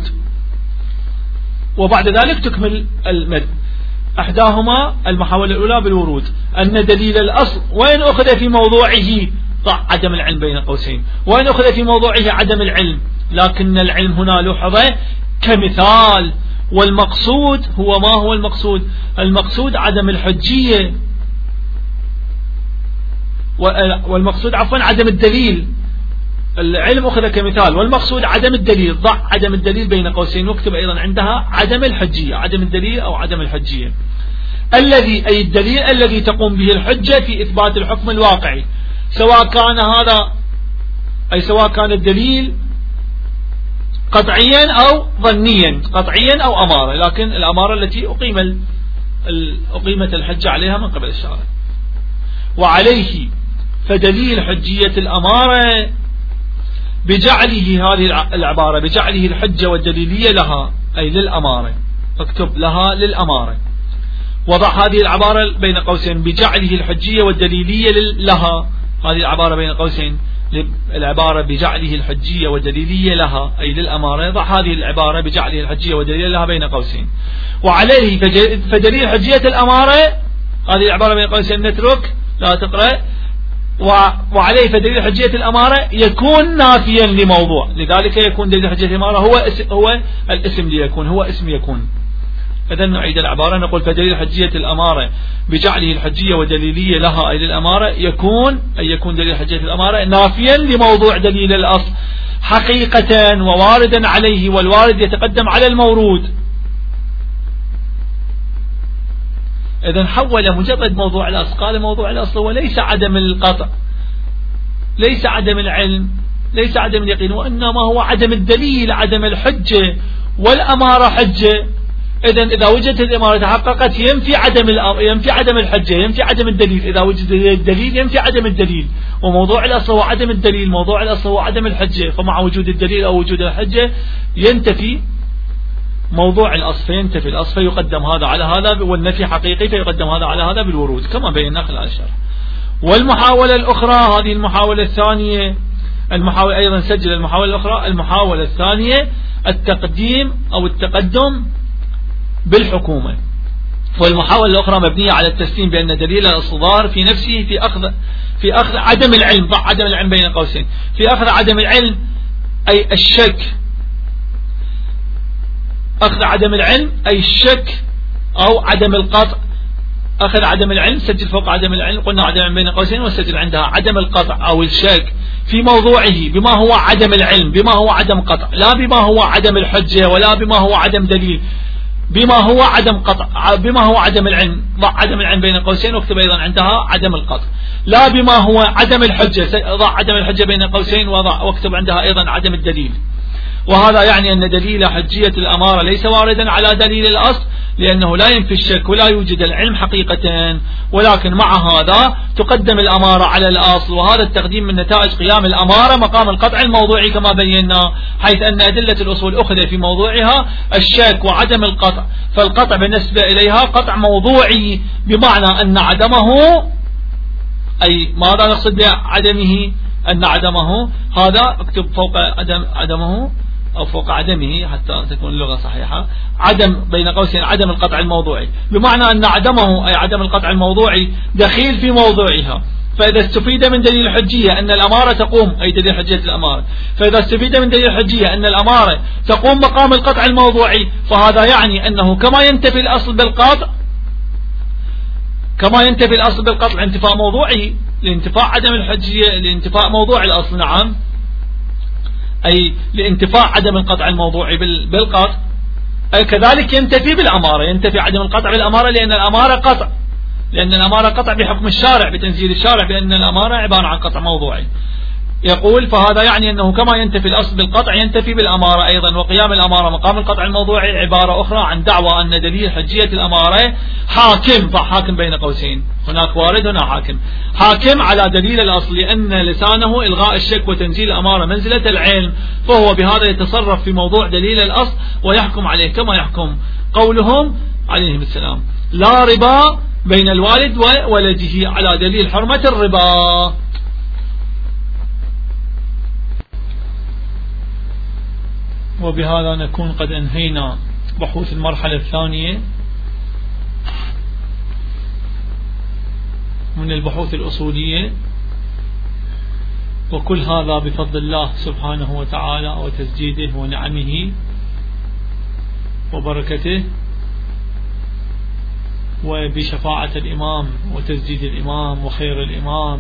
وبعد ذلك تكمل المد. إحداهما المحاولة الأولى بالورود. أن دليل الأصل وين أخذ في موضوعه ضع عدم العلم بين قوسين، وين أخذ في موضوعه عدم العلم، لكن العلم هنا لوحظ كمثال، والمقصود هو ما هو المقصود؟ المقصود عدم الحجية، والمقصود عفوا عدم الدليل. العلم أخذ كمثال والمقصود عدم الدليل، ضع عدم الدليل بين قوسين، واكتب أيضا عندها عدم الحجية، عدم الدليل أو عدم الحجية. الذي أي الدليل الذي تقوم به الحجة في إثبات الحكم الواقعي، سواء كان هذا أي سواء كان الدليل قطعيا أو ظنيا، قطعيا أو أمارة، لكن الأمارة التي أقيم أقيمت الحجة عليها من قبل الشارع. وعليه فدليل حجية الأمارة بجعله هذه العبارة بجعله الحجة والدليلية لها أي للأمارة، اكتب لها للأمارة، وضع هذه العبارة بين قوسين بجعله الحجية والدليلية لها، هذه العبارة بين قوسين العبارة بجعله الحجية والدليلية لها أي للأمارة، ضع هذه العبارة بجعله الحجية والدليلية لها بين قوسين. وعليه فدليل حجية الأمارة، هذه العبارة بين قوسين نترك لا تقرأ. وعليه فدليل حجية الأمارة يكون نافيا لموضوع، لذلك يكون دليل حجية الأمارة هو هو الاسم ليكون، هو اسم يكون. إذا نعيد العبارة نقول فدليل حجية الأمارة بجعله الحجية والدليلية لها أي للأمارة يكون أي يكون دليل حجية الأمارة نافيا لموضوع دليل الأصل حقيقة وواردا عليه، والوارد يتقدم على المورود. إذن حول مجرد موضوع الأصل، قال موضوع الأصل وليس عدم القطع، ليس عدم العلم، ليس عدم اليقين، وإنما هو عدم الدليل، عدم الحجة، والأمارة حجة. إذن إذا وجدت الأمارة تحققت ينفي عدم ينفي عدم الحجة، ينفي عدم الدليل، إذا وجد الدليل ينفي عدم الدليل، وموضوع الأصل هو عدم الدليل، موضوع الأصل هو عدم الحجة، فمع وجود الدليل أو وجود الحجة ينتفي موضوع الأصل، فينتفي الأصل فيقدم هذا على هذا، والنفي حقيقي فيقدم هذا على هذا بالورود كما بينا خلال الشرح. والمحاولة الأخرى هذه المحاولة الثانية، المحاولة أيضا سجل المحاولة الأخرى، المحاولة الثانية التقديم أو التقدم بالحكومة. والمحاولة الأخرى مبنية على التسليم بأن دليل الإصدار في نفسه في أخذ في أخذ عدم العلم، ضع عدم العلم بين قوسين، في أخذ عدم العلم أي الشك، أخذ عدم العلم أي الشك أو عدم القطع. أخذ عدم العلم سجل فوق عدم العلم، قلنا عدم العلم بين قوسين وسجل عندها عدم القطع أو الشك في موضوعه بما هو عدم العلم، بما هو عدم قطع، لا بما هو عدم الحجة ولا بما هو عدم دليل، بما هو عدم قطع، بما هو عدم العلم، ضع عدم العلم بين قوسين واكتب أيضا عندها عدم القطع. لا بما هو عدم الحجة، ضع عدم الحجة بين قوسين وضع واكتب عندها أيضا عدم الدليل. وهذا يعني أن دليل حجية الأمارة ليس واردا على دليل الأصل، لأنه لا ينفي الشك ولا يوجد العلم حقيقة، ولكن مع هذا تقدم الأمارة على الأصل، وهذا التقديم من نتائج قيام الأمارة مقام القطع الموضوعي كما بينا، حيث أن أدلة الأصول أخذ في موضوعها الشك وعدم القطع، فالقطع بالنسبة إليها قطع موضوعي، بمعنى أن عدمه أي ماذا نقصد بعدمه؟ أن عدمه هذا اكتب فوق عدم عدمه أو فوق عدمه حتى تكون اللغة صحيحة، عدم بين قوسين عدم القطع الموضوعي، بمعنى أن عدمه أي عدم القطع الموضوعي دخيل في موضوعها. فإذا استفيد من دليل الحجية أن الأمارة تقوم أي دليل حجية الأمارة، فإذا استفيد من دليل الحجية أن الأمارة تقوم مقام القطع الموضوعي، فهذا يعني أنه كما ينتفي الأصل بالقطع، كما ينتفي الأصل بالقطع انتفاء موضوعي لانتفاء عدم الحجية، لانتفاء موضوع الأصل، نعم، أي لانتفاء عدم القطع الموضوعي بالقطع، أي كذلك ينتفي بالأمارة، ينتفي عدم القطع بالأمارة، لأن الأمارة قطع، لأن الأمارة قطع بحكم الشارع بتنزيل الشارع بأن الأمارة عبارة عن قطع موضوعي. يقول فهذا يعني أنه كما ينتفي الأصل بالقطع ينتفي بالأمارة أيضا، وقيام الأمارة مقام القطع الموضوعي عبارة أخرى عن دعوى أن دليل حجية الأمارة حاكم، ضع حاكم بين قوسين، هناك وارد هنا حاكم، حاكم على دليل الأصل، لأن لسانه إلغاء الشك وتنزيل الأمارة منزلة العلم، فهو بهذا يتصرف في موضوع دليل الأصل ويحكم عليه كما يحكم قولهم عليهم السلام لا ربا بين الوالد وولده على دليل حرمة الربا. وبهذا نكون قد انهينا بحوث المرحلة الثانية من البحوث الأصولية، وكل هذا بفضل الله سبحانه وتعالى وتسديده ونعمه وبركته، وبشفاعة الإمام وتسديد الإمام وخير الإمام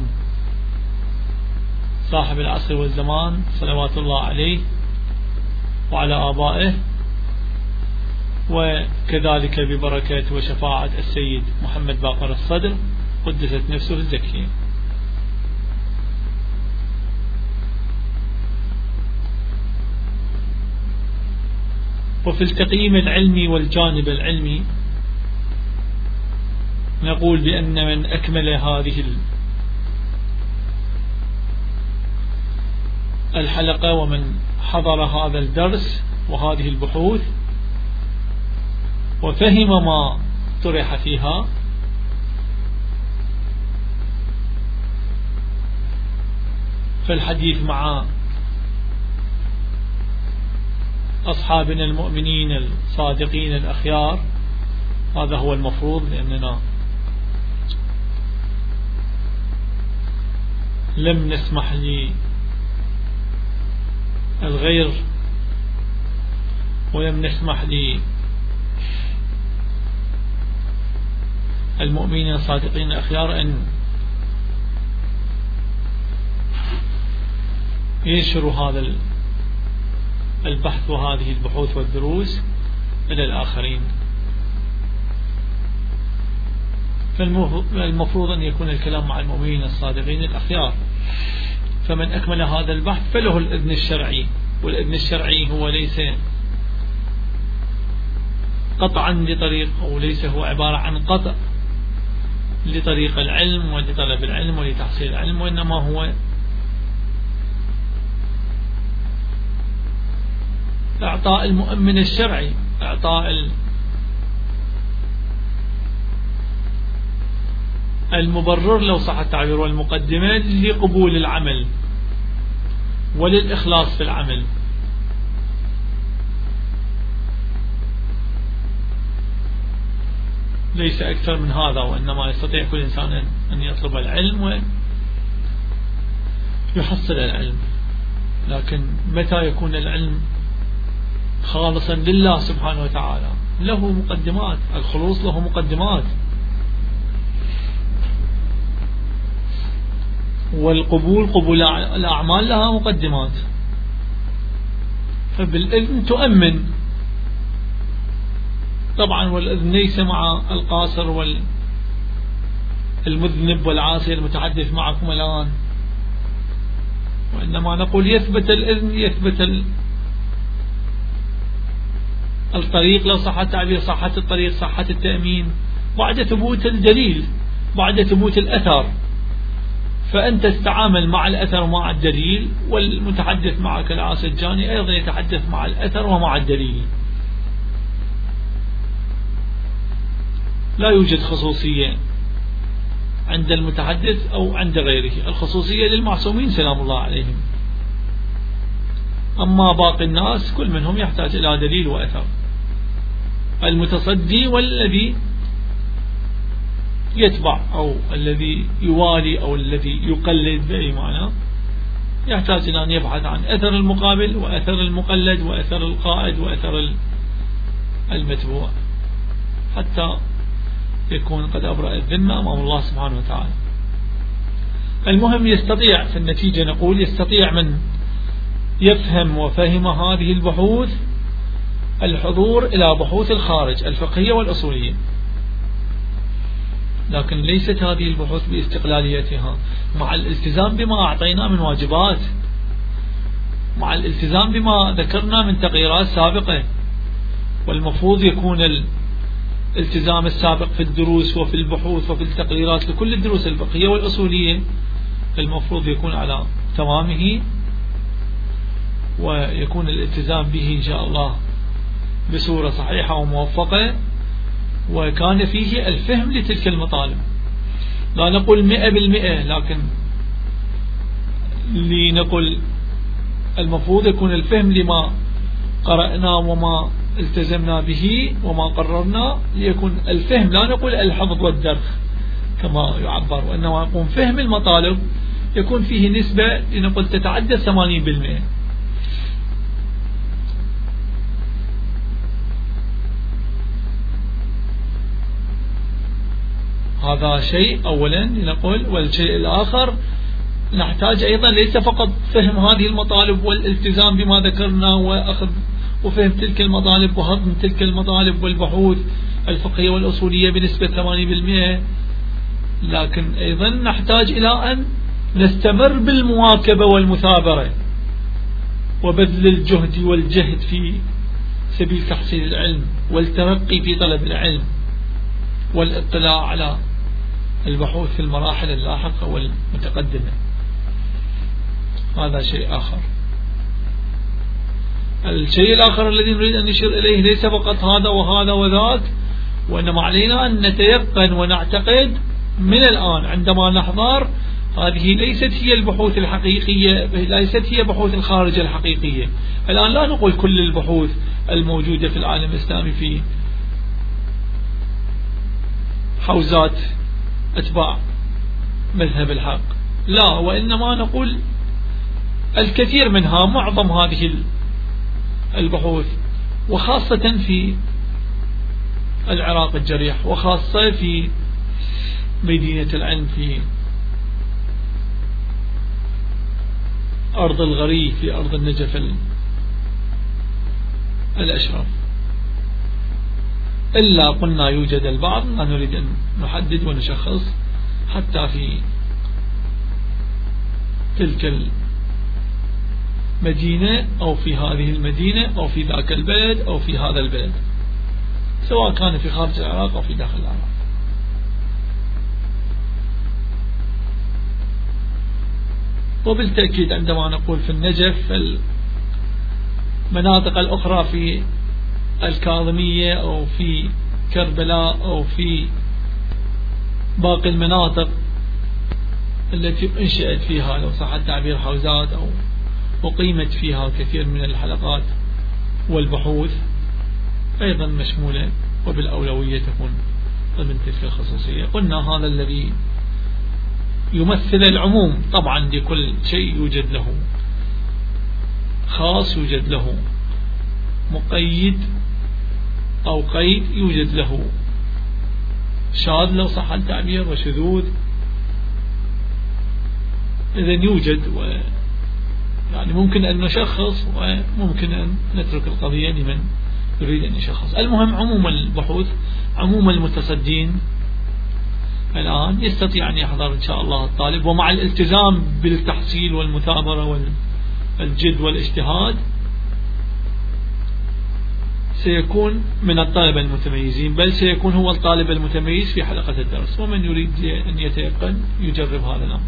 صاحب العصر والزمان صلوات الله عليه وعلى آبائه، وكذلك ببركة وشفاعة السيد محمد باقر الصدر قدست نفسه الزكية. وفي التقييم العلمي والجانب العلمي نقول بأن من أكمل هذه الحلقة ومن حضر هذا الدرس وهذه البحوث وفهم ما طرح فيها فالحديث مع أصحابنا المؤمنين الصادقين الأخيار هذا هو المفروض، لأننا لم نسمح للغير ولم نسمح للمؤمنين الصادقين الأخيار أن ينشروا هذا البحث وهذه البحوث والدروس إلى الآخرين. فالمفروض أن يكون الكلام مع المؤمنين الصادقين الأخيار، فمن أكمل هذا البحث فله الإذن الشرعي، والإذن الشرعي هو ليس قطعا لطريق، أو ليس هو عبارة عن قطع لطريق العلم ولطلب العلم ولتحصيل العلم، وإنما هو إعطاء المؤمن الشرعي، إعطاء المبرر لو صح التعبير والمقدمة لقبول العمل وللإخلاص في العمل. ليس أكثر من هذا، وإنما يستطيع كل إنسان أن يطلب العلم ويحصل العلم، لكن متى يكون العلم خالصا لله سبحانه وتعالى؟ له مقدمات، الخلوص له مقدمات، والقبول قبول الأعمال لها مقدمات. فبالإذن تؤمن طبعا، والإذن ليس مع القاصر والمذنب والعاصي المتحدث معكم الآن، وإنما نقول يثبت الإذن، يثبت الطريق لو صح التعبير، صحة الطريق، صحة التأمين بعد ثبوت الدليل، بعد ثبوت الأثر. فأنت تتعامل مع الأثر ومع الدليل، والمتحدث معك العاصي الجاني أيضا يتحدث مع الأثر ومع الدليل. لا يوجد خصوصية عند المتحدث أو عند غيره، الخصوصية للمعصومين سلام الله عليهم، أما باقي الناس كل منهم يحتاج إلى دليل وأثر. المتصدي والذي يتبع أو الذي يوالي أو الذي يقلد بأي معنى يحتاج إلى أن يبحث عن أثر المقابل وأثر المقلد وأثر القائد وأثر المتبوع، حتى يكون قد أبرأ الذمة أمام الله سبحانه وتعالى. المهم يستطيع في النتيجة، نقول يستطيع من يفهم وفهم هذه البحوث الحضور إلى بحوث الخارج الفقهية والأصولية، لكن ليست هذه البحوث باستقلاليتها، مع الالتزام بما أعطينا من واجبات، مع الالتزام بما ذكرنا من تغييرات سابقة. والمفروض يكون الالتزام السابق في الدروس وفي البحوث وفي التقريرات لكل الدروس الفقهية والأصولية المفروض يكون على تمامه، ويكون الالتزام به إن شاء الله بصورة صحيحة وموفقة، وكان فيه الفهم لتلك المطالب. لا نقول مئة بالمئة، لكن لنقول المفروض يكون الفهم لما قرأنا وما التزمنا به وما قررنا، ليكون الفهم، لا نقول الحفظ والدرخ كما يعبر، وإنما يكون فهم المطالب يكون فيه نسبة لنقول تتعدى ثمانين بالمئة. هذا شيء أولا لنقول. والشيء الآخر نحتاج أيضا ليس فقط فهم هذه المطالب والالتزام بما ذكرنا وأخذ وفهم تلك المطالب وهضم تلك المطالب والبحوث الفقهية والأصولية بنسبة ثمانين بالمئة، لكن أيضا نحتاج إلى أن نستمر بالمواكبة والمثابرة وبذل الجهد والجهد في سبيل تحصيل العلم والترقي في طلب العلم والاطلاع على البحوث في المراحل اللاحقة والمتقدمة. هذا شيء آخر. الشيء الآخر الذي نريد أن نشير إليه ليس فقط هذا وهذا وذاك، وإنما علينا أن نتيقن ونعتقد من الآن عندما نحضر هذه ليست هي البحوث الحقيقية، ليست هي بحوث الخارج الحقيقية. الآن لا نقول كل البحوث الموجودة في العالم الإسلامي في حوزات أتباع مذهب الحق، لا، وإنما نقول الكثير منها، معظم هذه البحوث، وخاصة في العراق الجريح، وخاصة في مدينة العلم في أرض الغريب في أرض النجف الأشرف. إلا قلنا يوجد البعض، لا نريد أن نحدد ونشخص، حتى في تلك المدينة أو في هذه المدينة أو في ذاك البلد أو في هذا البلد، سواء كان في خارج العراق أو في داخل العراق. وبالتأكيد عندما نقول في النجف، المناطق الأخرى في الكاظمية أو في كربلاء أو في باقي المناطق التي انشأت فيها لو صح التعبير حوزات أو أقيمت فيها كثير من الحلقات والبحوث، أيضا مشمولة وبالأولوية تكون ضمن تلك الخصوصية. قلنا هذا الذي يمثل العموم. طبعا لكل شيء يوجد له خاص، يوجد له مقيد أو قيد، يوجد له شاذ لو صح التعبير وشذوذ. إذن يوجد، و يعني ممكن أن نشخص وممكن أن نترك القضية لمن يريد أن يشخص. المهم عموم البحوث، عموم المتصدين الآن يستطيع أن يحضر إن شاء الله الطالب، ومع الالتزام بالتحصيل والمثابرة والجد والاجتهاد سيكون من الطالب المتميزين، بل سيكون هو الطالب المتميز في حلقة الدرس. ومن يريد أن يتيقن يجرب هذا الأمر.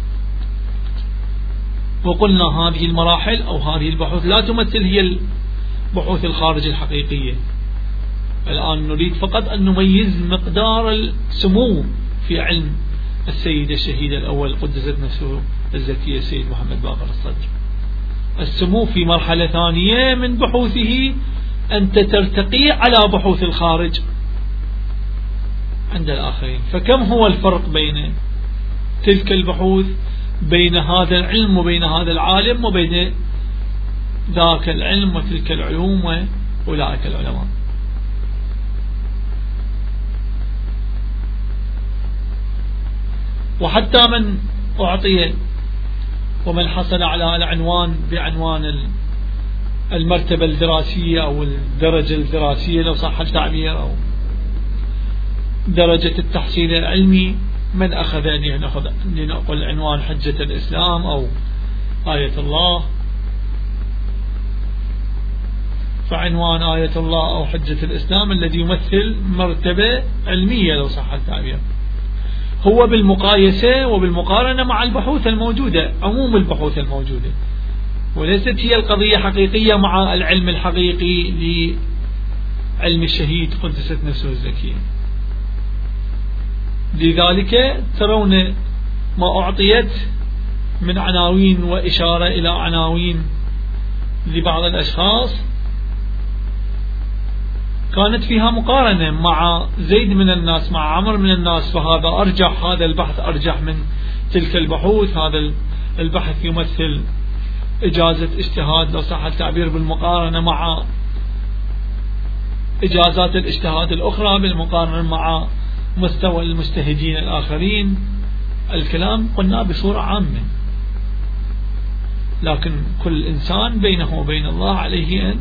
وقلنا هذه المراحل أو هذه البحوث لا تمثل هي البحوث الخارج الحقيقية. الآن نريد فقط أن نميز مقدار السمو في علم السيد الشهيد الأول قدست نفسه الزكية السيد محمد باقر الصدر. السمو في مرحلة ثانية من بحوثه أنت ترتقي على بحوث الخارج عند الآخرين. فكم هو الفرق بين تلك البحوث، بين هذا العلم وبين هذا العالم وبين ذاك العلم وتلك العلوم وأولئك العلماء. وحتى من أعطي ومن حصل على العنوان بعنوان المرتبة الدراسية أو الدرجة الدراسية لو صح التعبير، أو درجة التحصيل العلمي من أخذ لنقل عنوان حجة الإسلام أو آية الله، فعنوان آية الله أو حجة الإسلام الذي يمثل مرتبة علمية لو صح التعبير، هو بالمقايسة وبالمقارنة مع البحوث الموجودة، عموم البحوث الموجودة، وليست هي القضية حقيقية مع العلم الحقيقي لعلم الشهيد قدست نفسه الزكية. لذلك ترون ما أعطيت من عناوين وإشارة إلى عناوين لبعض الأشخاص كانت فيها مقارنة مع زيد من الناس مع عمر من الناس، فهذا أرجح، هذا البحث أرجح من تلك البحوث، هذا البحث يمثل إجازة اجتهاد لو صح التعبير بالمقارنة مع إجازات الاجتهاد الأخرى، بالمقارنة مع مستوى المجتهدين الآخرين. الكلام قلنا بصورة عامة، لكن كل إنسان بينه وبين الله عليه أن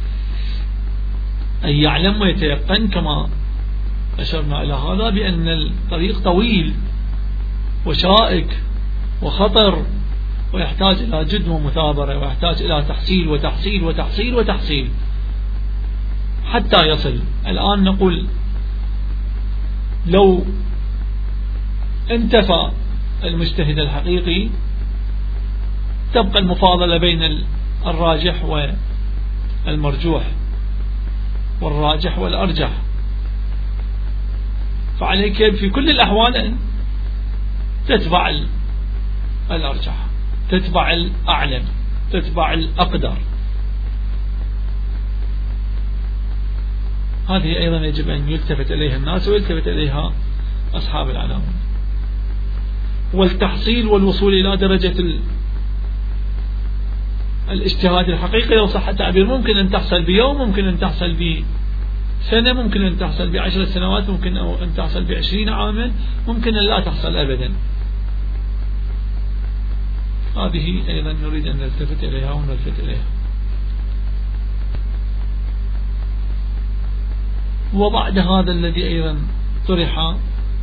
أن يعلم ويتيقن كما أشرنا إلى هذا بأن الطريق طويل وشائك وخطر، ويحتاج إلى جد ومثابرة، ويحتاج إلى تحصيل وتحصيل وتحصيل وتحصيل حتى يصل. الآن نقول لو انتفى المجتهد الحقيقي تبقى المفاضلة بين الراجح والمرجوح والراجح والأرجح، فعليك في كل الأحوال أن تتبع الأرجح، تتبع الأعلم، تتبع الأقدر. هذه أيضا يجب أن يلتفت إليها الناس ويلتفت إليها أصحاب العناوين. والتحصيل والوصول إلى درجة الاجتهاد الحقيقي لو صح التعبير ممكن أن تحصل بيوم، ممكن أن تحصل بسنة، ممكن أن تحصل بعشر سنوات، ممكن أن تحصل بعشرين عاما، ممكن أن لا تحصل أبدا. هذه أيضا نريد أن نلتفت إليها ونلفت إليها. وبعد هذا الذي أيضا طرح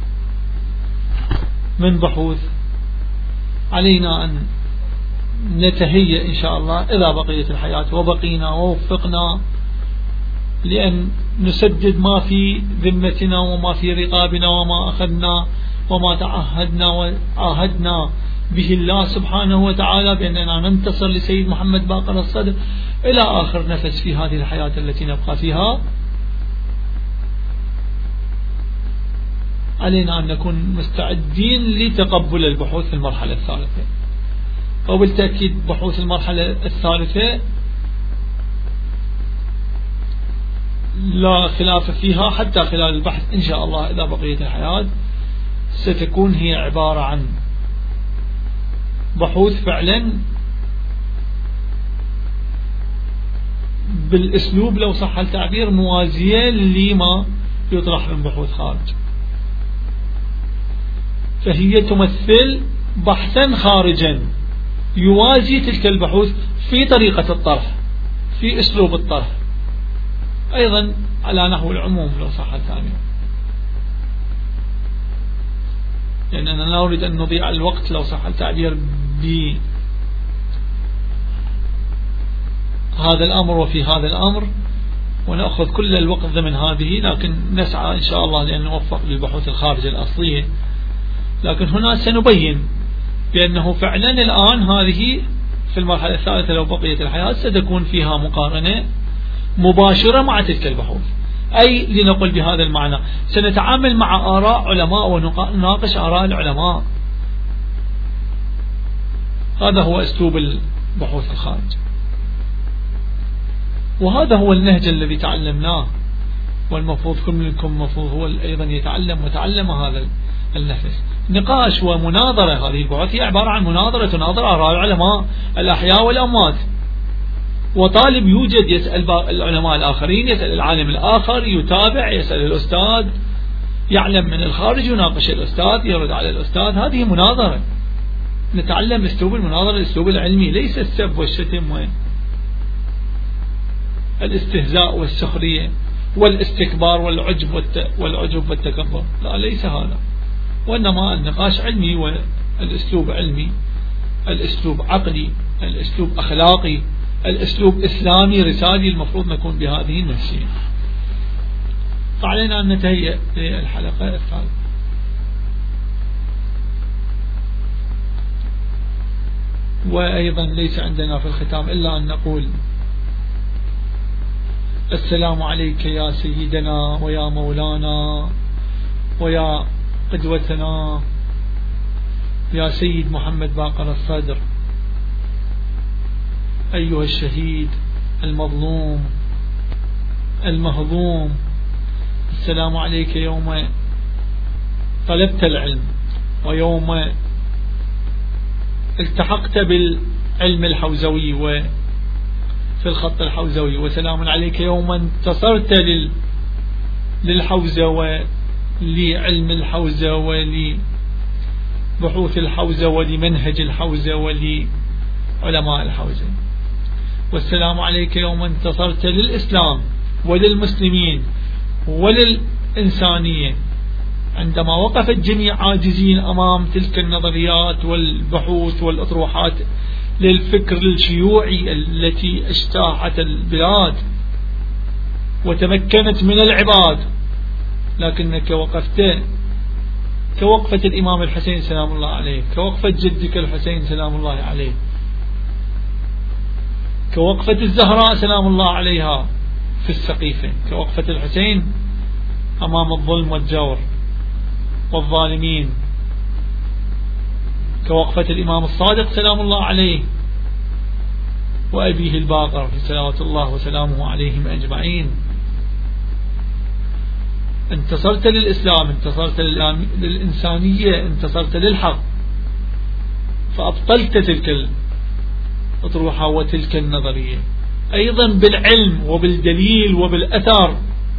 من بحوث علينا أن نتهيأ إن شاء الله إذا بقيت الحياة وبقينا ووفقنا لأن نسدد ما في ذمتنا وما في رقابنا وما أخذنا وما تعهدنا وعاهدنا به الله سبحانه وتعالى بأننا ننتصر لسيد محمد باقر الصدر إلى آخر نفس في هذه الحياة التي نبقى فيها. علينا أن نكون مستعدين لتقبل البحوث في المرحلة الثالثة، وبالتأكيد بحوث المرحلة الثالثة لا خلاف فيها حتى خلال البحث إن شاء الله إذا بقيت الحياة ستكون هي عبارة عن بحوث فعلا بالأسلوب لو صح التعبير موازية لما يطرح من بحوث خارج، فهي تمثل بحثا خارجا يوازي تلك البحوث في طريقة الطرح، في أسلوب الطرح، أيضا على نحو العموم لو صح التعبير، لأننا لا نريد أن نضيع الوقت لو صح التعبير بهذا الأمر وفي هذا الأمر ونأخذ كل الوقت ضمن هذه، لكن نسعى إن شاء الله لأن نوفق للبحوث الخارجة الأصلية. لكن هنا سنبين بأنه فعلا الآن هذه في المرحلة الثالثة لو بقيت الحياة ستكون فيها مقارنة مباشرة مع تلك البحوث، أي لنقل بهذا المعنى سنتعامل مع آراء علماء ونناقش آراء العلماء. هذا هو أسلوب البحوث الخارج، وهذا هو النهج الذي تعلمناه، والمفروض كل منكم مفروض هو أيضا يتعلم وتعلم هذا النفس. نقاش ومناظرة، هذه البحوث هي عبارة عن مناظرة تناظر آراء العلماء الأحياء والأموات، وطالب يوجد يسأل العلماء الآخرين، يسأل العالم الآخر، يتابع، يسأل الأستاذ، يعلم من الخارج، يناقش الأستاذ، يرد على الأستاذ. هذه مناظرة، نتعلم أسلوب المناظرة، الأسلوب العلمي، ليس السب والشتم والاستهزاء والسخرية والاستكبار والعجب والعجب والتكبر، لا ليس هذا، وإنما النقاش علمي والأسلوب علمي، الأسلوب عقلي، الأسلوب أخلاقي، الأسلوب إسلامي رسالي، المفروض نكون بهذه النفسية. فعلينا أن نتهيأ للحلقة الثالثة. وأيضا ليس عندنا في الختام إلا أن نقول السلام عليك يا سيدنا ويا مولانا ويا قدوتنا يا سيد محمد باقر الصدر، أيها الشهيد المظلوم المهضوم. السلام عليك يوم طلبت العلم ويوم التحقت بالعلم الحوزوي وفي الخط الحوزوي، وسلام عليك يوم انتصرت للحوزة ولعلم الحوزة ولبحوث الحوزة ولمنهج الحوزة ولعلماء الحوزة. والسلام عليك يوم انتصرت للإسلام وللمسلمين وللإنسانية، عندما وقف الجميع عاجزين أمام تلك النظريات والبحوث والأطروحات للفكر الشيوعي التي اجتاحت البلاد وتمكنت من العباد، لكنك وقفت كوقفة الإمام الحسين سلام الله عليه، كوقفة جدك الحسين سلام الله عليه، كوقفة الزهراء سلام الله عليها في السقيفة، كوقفة الحسين أمام الظلم والجور والظالمين، كوقفة الإمام الصادق سلام الله عليه وأبيه الباقر صلوات الله وسلامه عليهم أجمعين. انتصرت للإسلام، انتصرت للإنسانية، انتصرت للحق، فأبطلت تلك الأطروحة وتلك النظرية أيضا بالعلم وبالدليل وبالأثر.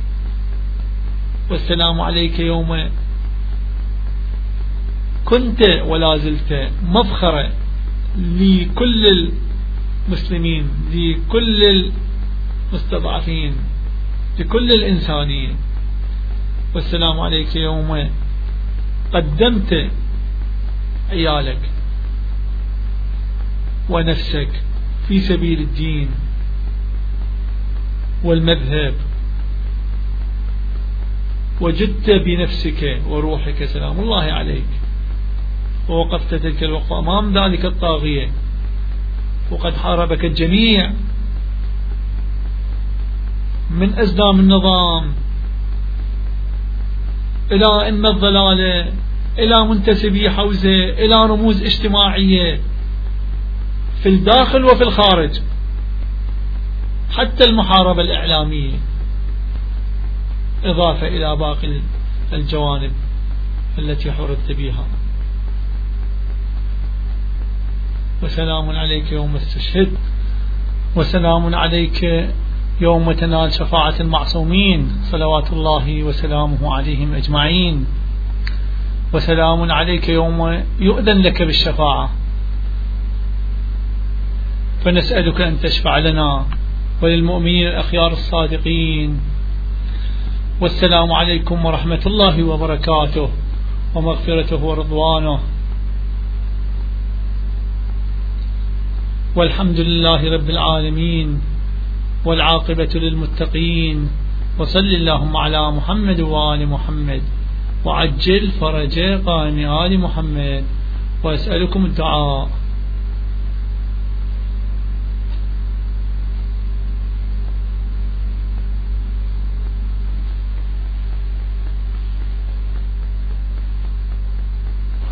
والسلام عليك يوم كنت ولا زلت مفخرة لكل المسلمين، لكل المستضعفين، لكل الإنسانية. والسلام عليك يوم قدمت عيالك ونفسك في سبيل الدين والمذهب، وجدت بنفسك وروحك سلام الله عليك، ووقفت تلك الوقفة أمام ذلك الطاغية، وقد حاربك الجميع من أزدام النظام إلى أئمة الضلالة إلى منتسبي حوزة إلى رموز اجتماعية في الداخل وفي الخارج، حتى المحاربة الإعلامية، إضافة إلى باقي الجوانب التي حررت بها. وسلام عليك يوم استشهد، وسلام عليك يوم تنال شفاعة المعصومين صلوات الله وسلامه عليهم أجمعين، وسلام عليك يوم يؤذن لك بالشفاعة، فنسألك أن تشفع لنا وللمؤمنين الأخيار الصادقين. والسلام عليكم ورحمة الله وبركاته ومغفرته ورضوانه، والحمد لله رب العالمين، والعاقبة للمتقين، وصل اللهم على محمد وآل محمد، وعجل فرج قائم آل محمد، وأسألكم الدعاء.